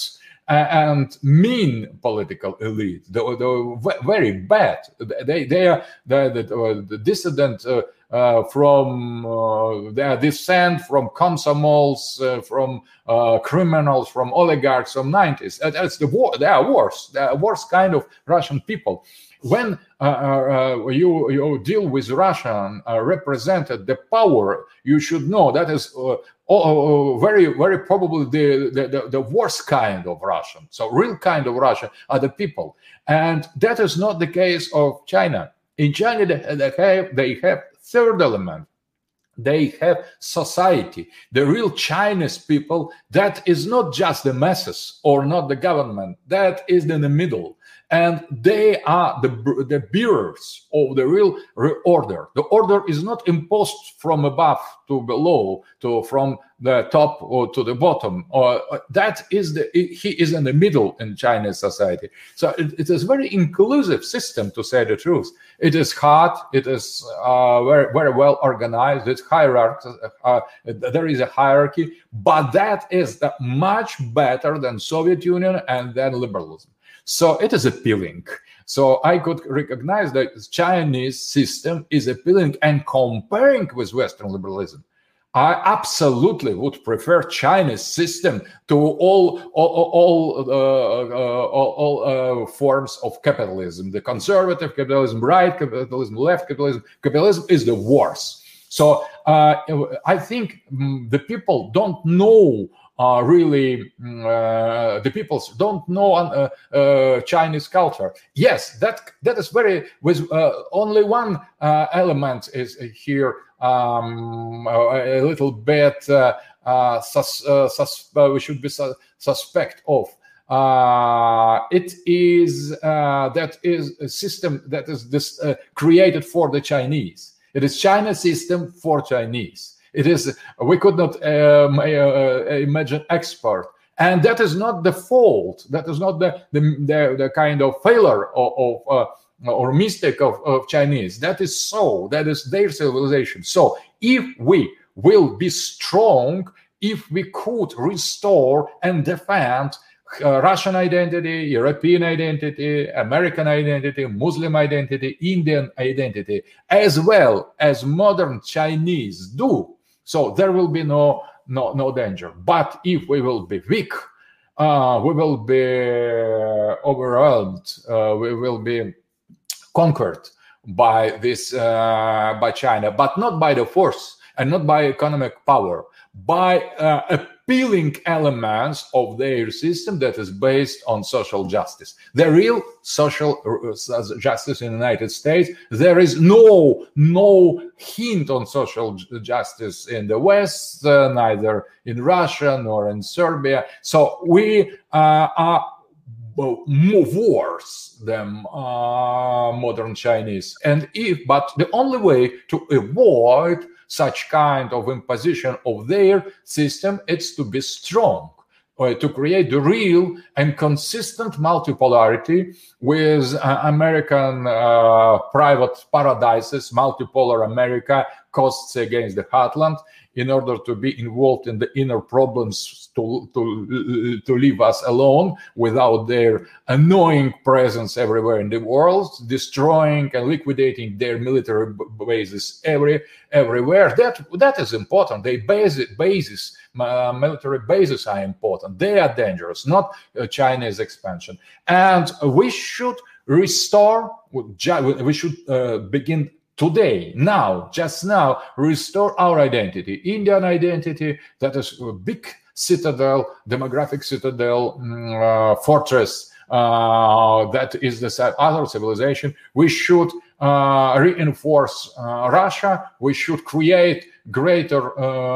and mean political elite. The, the very bad. They they are the the, uh, the dissident. Uh, Uh, from uh, their descent from Komsomols, uh, from uh, criminals, from oligarchs from nineties. Uh, that's the war. They are worse. They are worse kind of Russian people. When uh, uh, you you deal with Russian uh, represented the power, you should know that is uh, uh, very very probably the, the the worst kind of Russian. So real kind of Russia are the people, and that is not the case of China. In China, they have, they have third element. They have society, the real Chinese people. That is not just the masses or not the government. That is in the middle. And they are the, the bearers of the real order. The order is not imposed from above to below, to from the top or to the bottom. Or uh, that is the he is in the middle in Chinese society. So it, it is a very inclusive system, to say the truth. It is hard. It is uh, very very well organized. It's hierarchy. Uh, there is a hierarchy, but that is much better than Soviet Union and then liberalism. So it is appealing. So I could recognize that the Chinese system is appealing, and comparing with Western liberalism, I absolutely would prefer Chinese system to all all all, uh, uh, all, all uh, forms of capitalism. The conservative capitalism, right capitalism, left capitalism. Capitalism is the worst. So uh, I think um, the people don't know. Uh, really, uh, the peoples don't know uh, uh, Chinese culture. Yes, that that is very. With uh, only one uh, element is here um, a little bit. Uh, uh, sus, uh, sus, uh, we should be su- suspect of. Uh, it is uh, that is a system that is this uh, created for the Chinese. It is China system for Chinese. It is, we could not um, uh, imagine expert. And that is not the fault. That is not the the, the, the kind of failure of, of uh, or mistake of, of Chinese. That is so. That is their civilization. So if we will be strong, if we could restore and defend uh, Russian identity, European identity, American identity, Muslim identity, Indian identity, as well as modern Chinese do, so there will be no no no danger. But if we will be weak, uh, we will be overwhelmed. Uh, we will be conquered by this uh, by China, but not by the force and not by economic power, by uh, appealing elements of their system that is based on social justice. The real social justice in the United States, there is no no hint on social justice in the West, uh, neither in Russia nor in Serbia. So we uh, are more worse than uh, modern Chinese. And if, but the only way to avoid such kind of imposition of their system, it's to be strong, or to create the real and consistent multipolarity with uh, American uh, private paradises, multipolar America, costs against the heartland, in order to be involved in the inner problems, to, to, to leave us alone without their annoying presence everywhere in the world, destroying and liquidating their military bases every, everywhere. That, that is important. They base, bases, uh, military bases are important. They are dangerous, not uh, Chinese expansion. And we should restore, we should uh, begin today, now, just now, restore our identity, Indian identity, that is a big citadel, demographic citadel, uh, fortress, uh, that is the other civilization. We should uh, reinforce uh, Russia. We should create greater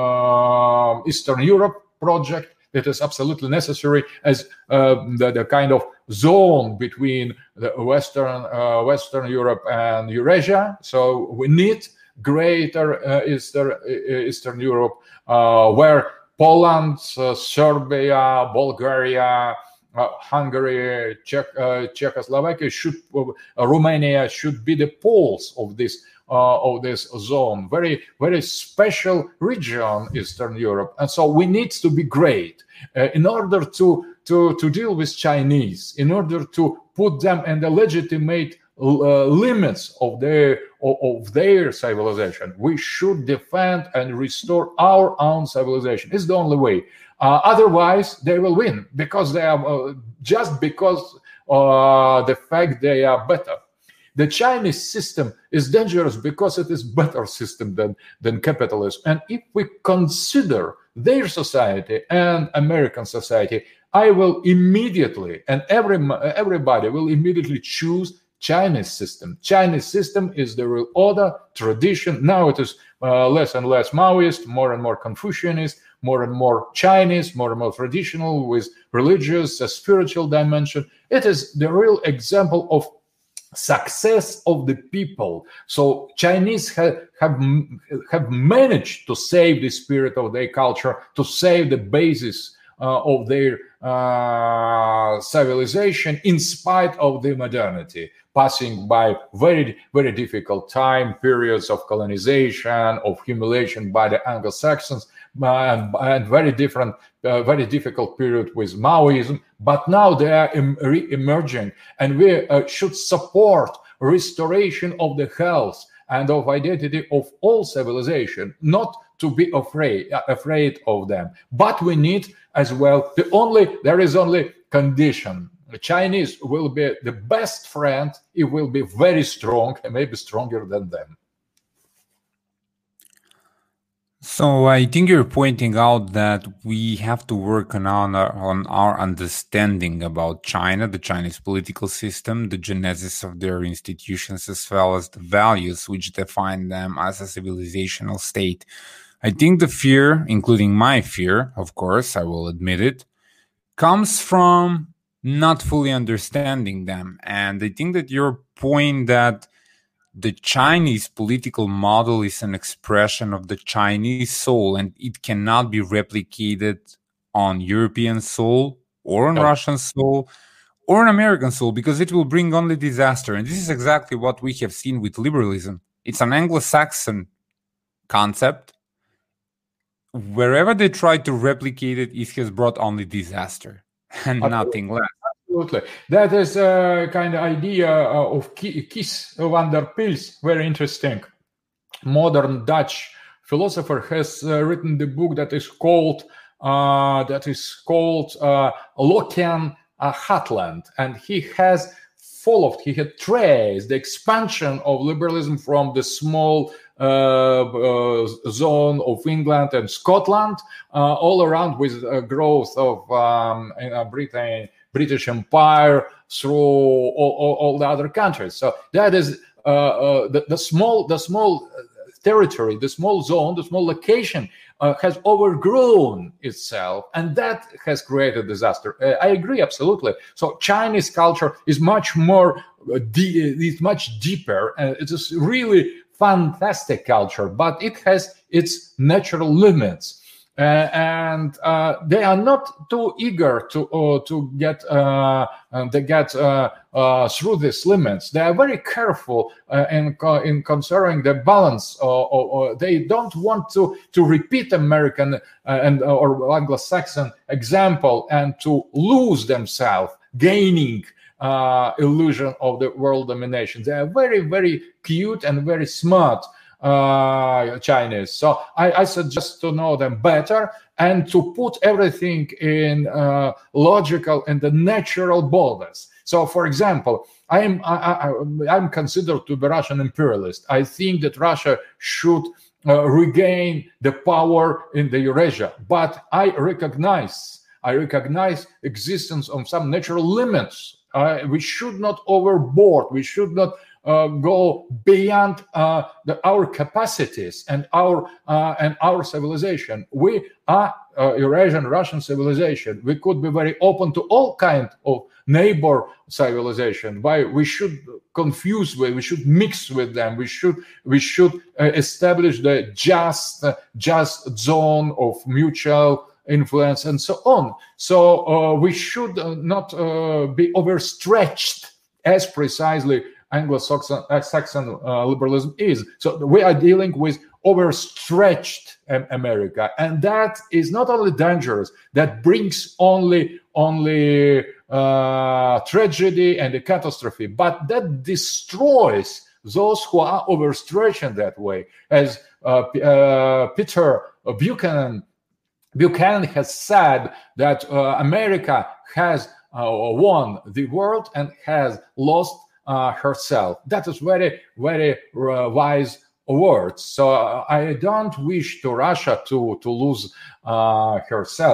uh, Eastern Europe project. It is absolutely necessary as uh, the, the kind of zone between the Western uh, Western Europe and Eurasia. So we need greater uh, Eastern Eastern Europe, uh, where Poland, uh, Serbia, Bulgaria, uh, Hungary, Czech, uh, Czechoslovakia, should uh, Romania should be the poles of this. Uh, of this zone, very, very special region, Eastern Europe. And so we need to be great uh, in order to, to, to deal with Chinese, in order to put them in the legitimate uh, limits of their, of, of their civilization. We should defend and restore our own civilization. It's the only way. Uh, otherwise, they will win because they are, uh, just because uh, the fact they are better. The Chinese system is dangerous because it is better system than, than capitalism. And if we consider their society and American society, I will immediately, and every everybody will immediately choose Chinese system. Chinese system is the real order, tradition. Now it is uh, less and less Maoist, more and more Confucianist, more and more Chinese, more and more traditional with religious, a spiritual dimension. It is the real example of success of the people. So Chinese have, have have managed to save the spirit of their culture, to save the basis uh, of their uh, civilization in spite of the modernity, passing by very, very difficult time periods of colonization, of humiliation by the Anglo-Saxons, and, and very different, uh, very difficult period with Maoism. But now they are em- re-emerging, and we uh, should support restoration of the health and of identity of all civilization, not to be afraid uh, afraid of them. But we need as well, the only there is only condition. The Chinese will be the best friend. It will be very strong, and maybe stronger than them. So I think you're pointing out that we have to work on our, on our understanding about China, the Chinese political system, the genesis of their institutions, as well as the values which define them as a civilizational state. I think the fear, including my fear, of course, I will admit it, comes from not fully understanding them. And I think that your point that the Chinese political model is an expression of the Chinese soul, and it cannot be replicated on European soul or on no. Russian soul or an American soul, because it will bring only disaster. And this is exactly what we have seen with liberalism. It's an Anglo-Saxon concept. Wherever they try to replicate it, it has brought only disaster and Absolutely. nothing less. Absolutely. That is a kind of idea of Kees van der Pils, very interesting. Modern Dutch philosopher has uh, written the book that is called uh, that is called uh, Lockean uh, Heartland, and he has followed, he had traced the expansion of liberalism from the small uh, uh, zone of England and Scotland uh, all around, with uh, growth of um, in, uh, Britain. British Empire through all, all, all the other countries. So that is uh, uh, the, the small, the small territory, the small zone, the small location uh, has overgrown itself, and that has created disaster. Uh, I agree absolutely. So Chinese culture is much more, uh, de- is much deeper, and it is really fantastic culture, but it has its natural limits. Uh, and uh, they are not too eager to uh, to get uh, they get uh, uh, through these limits. They are very careful uh, in co- in considering the balance. Or, or, or they don't want to to repeat American uh, and or Anglo-Saxon example and to lose themselves, gaining uh, illusion of the world domination. They are very very cute and very smart. Uh, Chinese. So I, I suggest to know them better and to put everything in uh, logical and the natural borders. So, for example, I am I, I, I'm considered to be Russian imperialist. I think that Russia should uh, regain the power in the Eurasia, but I recognize I recognize existence of some natural limits. Uh, we should not overboard. We should not Uh, go beyond uh, the, our capacities and our uh, and our civilization. We are uh, Eurasian Russian civilization. We could be very open to all kinds of neighbor civilization. Why we should confuse with, we should mix with them. We should we should uh, establish the just uh, just zone of mutual influence and so on. So uh, we should uh, not uh, be overstretched as precisely Anglo-Saxon Saxon, uh, liberalism is. So we are dealing with overstretched um, America, and that is not only dangerous, that brings only only uh, tragedy and a catastrophe, but that destroys those who are overstretched in that way. As uh, uh, Peter Buchanan Buchanan has said that uh, America has uh, won the world and has lost Uh, herself. That is very, very uh, wise words. So uh, I don't wish to Russia to to lose uh, herself.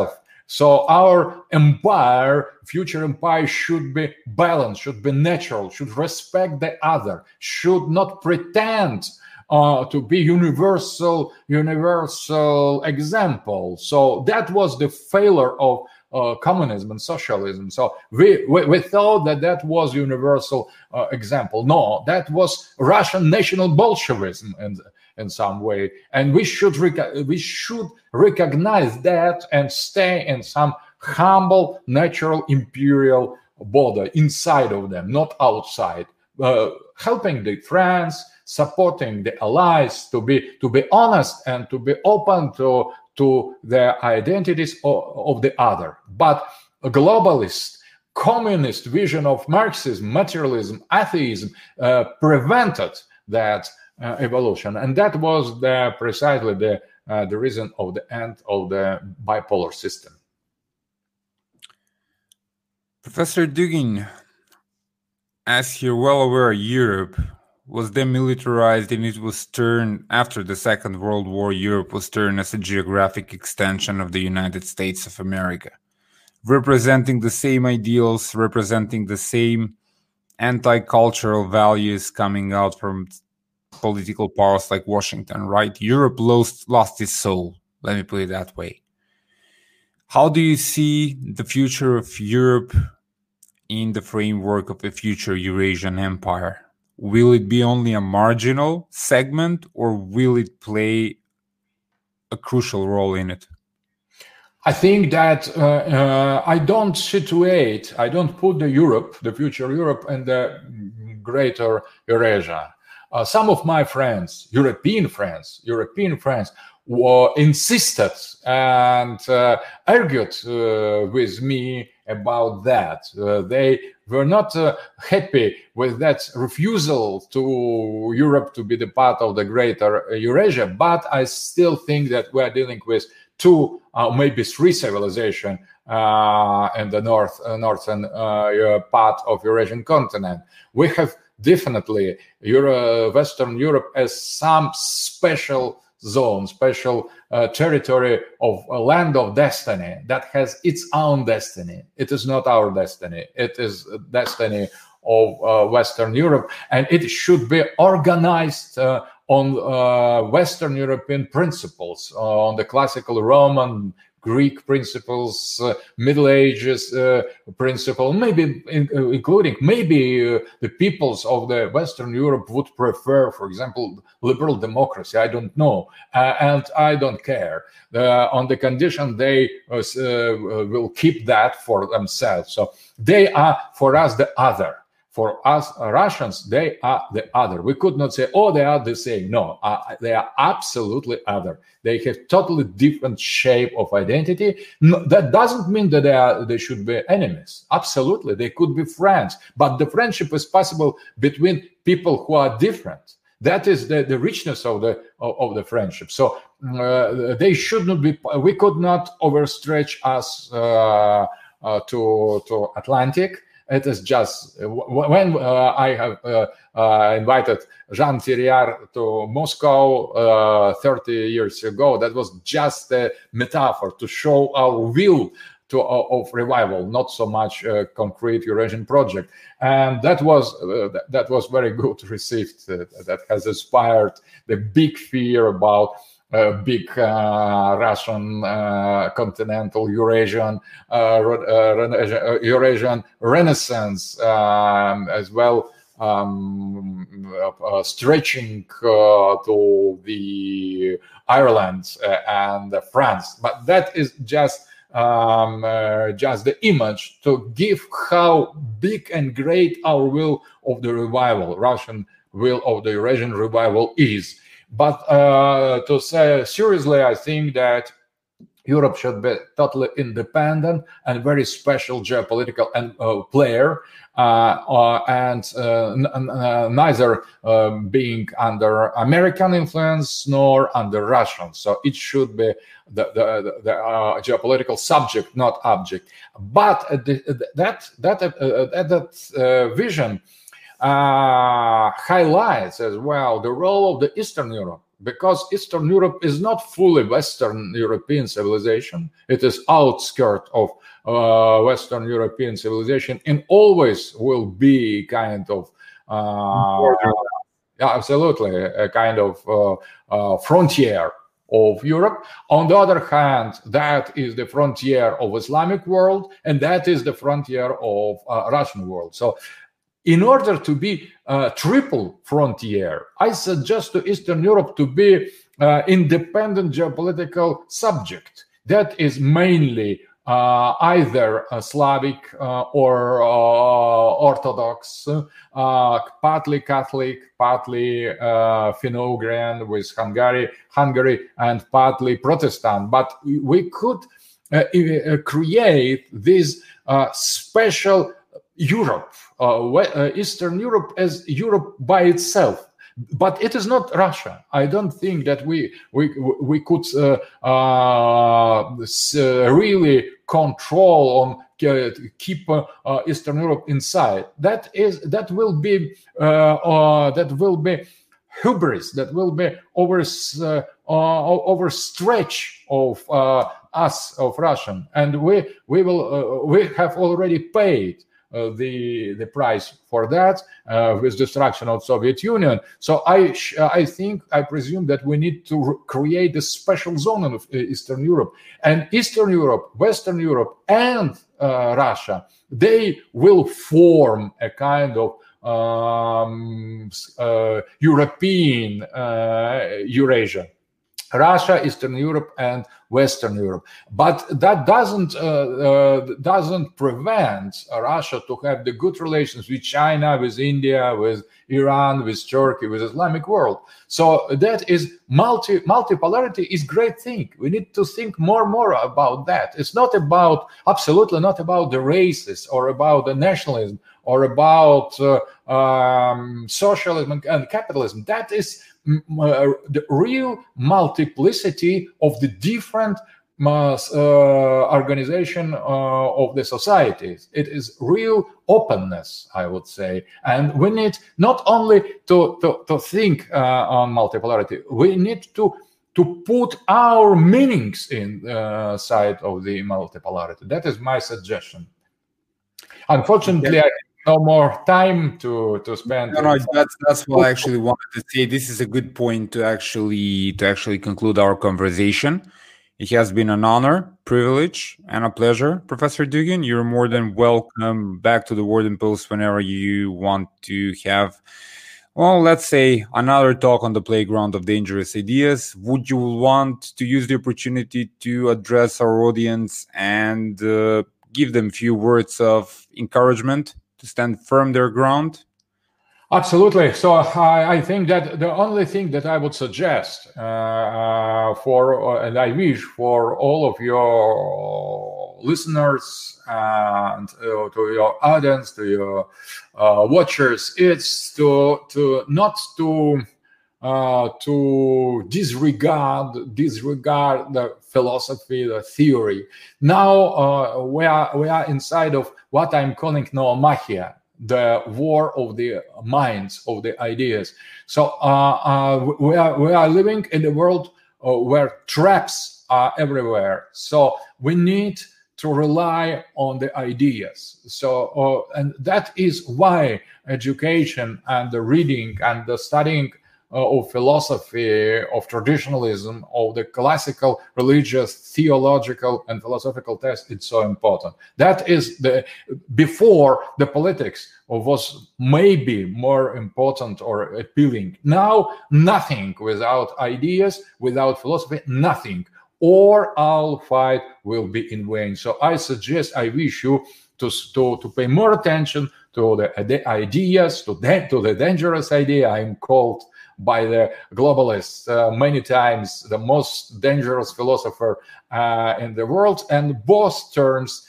So our empire, future empire, should be balanced, should be natural, should respect the other, should not pretend uh, to be universal, universal example. So that was the failure of uh, communism and socialism. So we, we, we thought that that was universal uh, example. No, that was Russian national Bolshevism and. In some way, and we should rec- we should recognize that and stay in some humble, natural, imperial border inside of them, not outside. Uh, helping the friends, supporting the allies to be to be honest and to be open to to the identities of, of the other. But a globalist, communist vision of Marxism, materialism, atheism uh, prevented that. Uh, evolution, and that was the, precisely the uh, the reason of the end of the bipolar system. Professor Dugin, as you're well aware, Europe was demilitarized and it was turned, after the Second World War, Europe was turned as a geographic extension of the United States of America, representing the same ideals, representing the same anti-cultural values coming out from political powers like Washington, right? Europe lost, lost its soul, let me put it that way. How do you see the future of Europe in the framework of a future Eurasian empire? Will it be only a marginal segment, or will it play a crucial role in it? I think that uh, uh, I don't situate, I don't put the Europe, the future Europe, and the greater Eurasia. Uh, some of my friends, European friends, European friends, were insisted and uh, argued uh, with me about that. Uh, they were not uh, happy with that refusal to Europe to be the part of the greater Eurasia, but I still think that we are dealing with two, uh, maybe three civilizations uh, in the north, uh, northern uh, part of Eurasian continent. We have definitely Euro, Western Europe as some special zone, special uh, territory of a land of destiny that has its own destiny. It is not our destiny. It is a destiny of uh, Western Europe, and it should be organized uh, on uh, Western European principles, uh, on the classical Roman, Greek principles, uh, Middle Ages uh, principle, maybe in, uh, including maybe uh, the peoples of the Western Europe would prefer, for example, liberal democracy. I don't know, uh, and I don't care. Uh, on the condition they uh, uh, will keep that for themselves. So they are for us the other. For us uh, Russians, they are the other. We could not say, oh, they are the same. No, uh, they are absolutely other. They have totally different shape of identity. No, that doesn't mean that they are they should be enemies. Absolutely, they could be friends. But the friendship is possible between people who are different. That is the, the richness of the of, of the friendship. So uh, they should not be. We could not overstretch us uh, uh, to to Atlantic. It is just when uh, I have uh, uh, invited Jean Thiriart to Moscow uh, thirty years ago, that was just a metaphor to show our will to, uh, of revival, not so much a concrete Eurasian project. And that was uh, that, that was very good received. Uh, that has inspired the big fear about a big uh, Russian uh, continental Eurasian uh, uh, Eurasian Renaissance um, as well, um, uh, stretching uh, to the Ireland uh, and France. But that is just um, uh, just the image to give how big and great our will of the revival, Russian will of the Eurasian revival is. But uh, to say seriously, I think that Europe should be totally independent and very special geopolitical and, uh, player, uh, uh, and uh, n- uh, neither uh, being under American influence nor under Russian. So it should be the, the, the uh, geopolitical subject, not object. But uh, the, that that uh, that uh, vision Uh, highlights as well the role of the Eastern Europe, because Eastern Europe is not fully Western European civilization. It is outskirt of uh, Western European civilization and always will be kind of uh, yeah, absolutely a kind of uh, uh, frontier of Europe. On the other hand, that is the frontier of Islamic world, and that is the frontier of uh, Russian world. So in order to be a triple frontier, I suggest to Eastern Europe to be uh, independent geopolitical subject. That is mainly uh, either uh, Slavic uh, or uh, Orthodox, uh, partly Catholic, partly uh, Finno-Ugrian with Hungary, Hungary, and partly Protestant. But we could uh, create this uh, special Europe, uh, uh, Eastern Europe as Europe by itself. But it is not Russia. I don't think that we we we could uh, uh, really control on uh, keep uh, uh, Eastern Europe inside. That is that will be uh, uh, that will be hubris. That will be over uh, uh, overstretch of uh, us of Russian, and we we will uh, we have already paid Uh, the the price for that uh, with destruction of Soviet Union. So I I think I presume that we need to re- create a special zone of Eastern Europe, and Eastern Europe, Western Europe, and uh, Russia, they will form a kind of um, uh, European uh, Eurasia. Russia, Eastern Europe, and Western Europe, but that doesn't uh, uh, doesn't prevent Russia to have the good relations with China, with India, with Iran, with Turkey, with Islamic world. So that is multi multipolarity is great thing. We need to think more and more about that. It's not about absolutely not about the races or about the nationalism or about uh, um, socialism and capitalism. That is Uh, the real multiplicity of the different uh, organization uh, of the societies. It is real openness, I would say, and we need not only to to, to think uh, on multipolarity. We need to to put our meanings inside uh, of the multipolarity. That is my suggestion. Unfortunately, yeah. I no more time to to spend. No, no, that's that's what I actually wanted to say. This is a good point to actually to actually conclude our conversation. It has been an honor, privilege, and a pleasure, Professor Dugin. You're more than welcome back to the Warden Post whenever you want to have, well, let's say another talk on the playground of dangerous ideas. Would you want to use the opportunity to address our audience and uh, give them a few words of encouragement to stand firm their ground? Absolutely. So I, I think that the only thing that I would suggest uh, uh, for, uh, and I wish for all of your listeners and uh, to your audience, to your uh, watchers, it's to to not to uh, to disregard disregard the philosophy, the theory. Now uh, we are we are inside of what I'm calling noomachia, the war of the minds, of the ideas. So uh, uh, we are we are living in a world uh, where traps are everywhere. So we need to rely on the ideas. So uh, and that is why education and the reading and the studying Uh, of philosophy, of traditionalism, of the classical religious, theological, and philosophical text, it's so important. That is the before the politics was maybe more important or appealing. Now, nothing without ideas, without philosophy, nothing. Or our fight will be in vain. So I suggest, I wish you to to, to pay more attention to the, the ideas, to the, to the dangerous idea I'm called by the globalists uh, many times the most dangerous philosopher uh, in the world, and both terms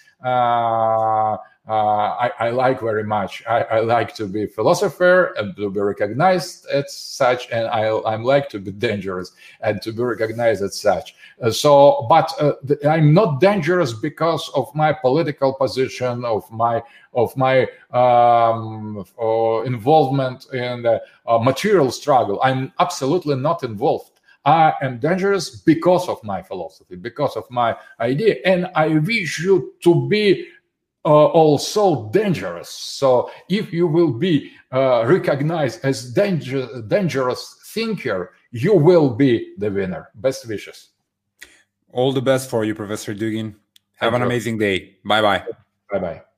uh, uh, I, I like very much. I, I like to be a philosopher and to be recognized as such, and I, I'm like to be dangerous and to be recognized as such. Uh, so, but uh, th- I'm not dangerous because of my political position, of my of my um, uh, involvement in the uh, material struggle. I'm absolutely not involved. I am dangerous because of my philosophy, because of my idea, and I wish you to be uh, also dangerous. So if you will be uh, recognized as danger, dangerous thinker, you will be the winner. Best wishes. All the best for you, Professor Dugin. Have Thank an you. amazing day. Bye-bye. Bye-bye.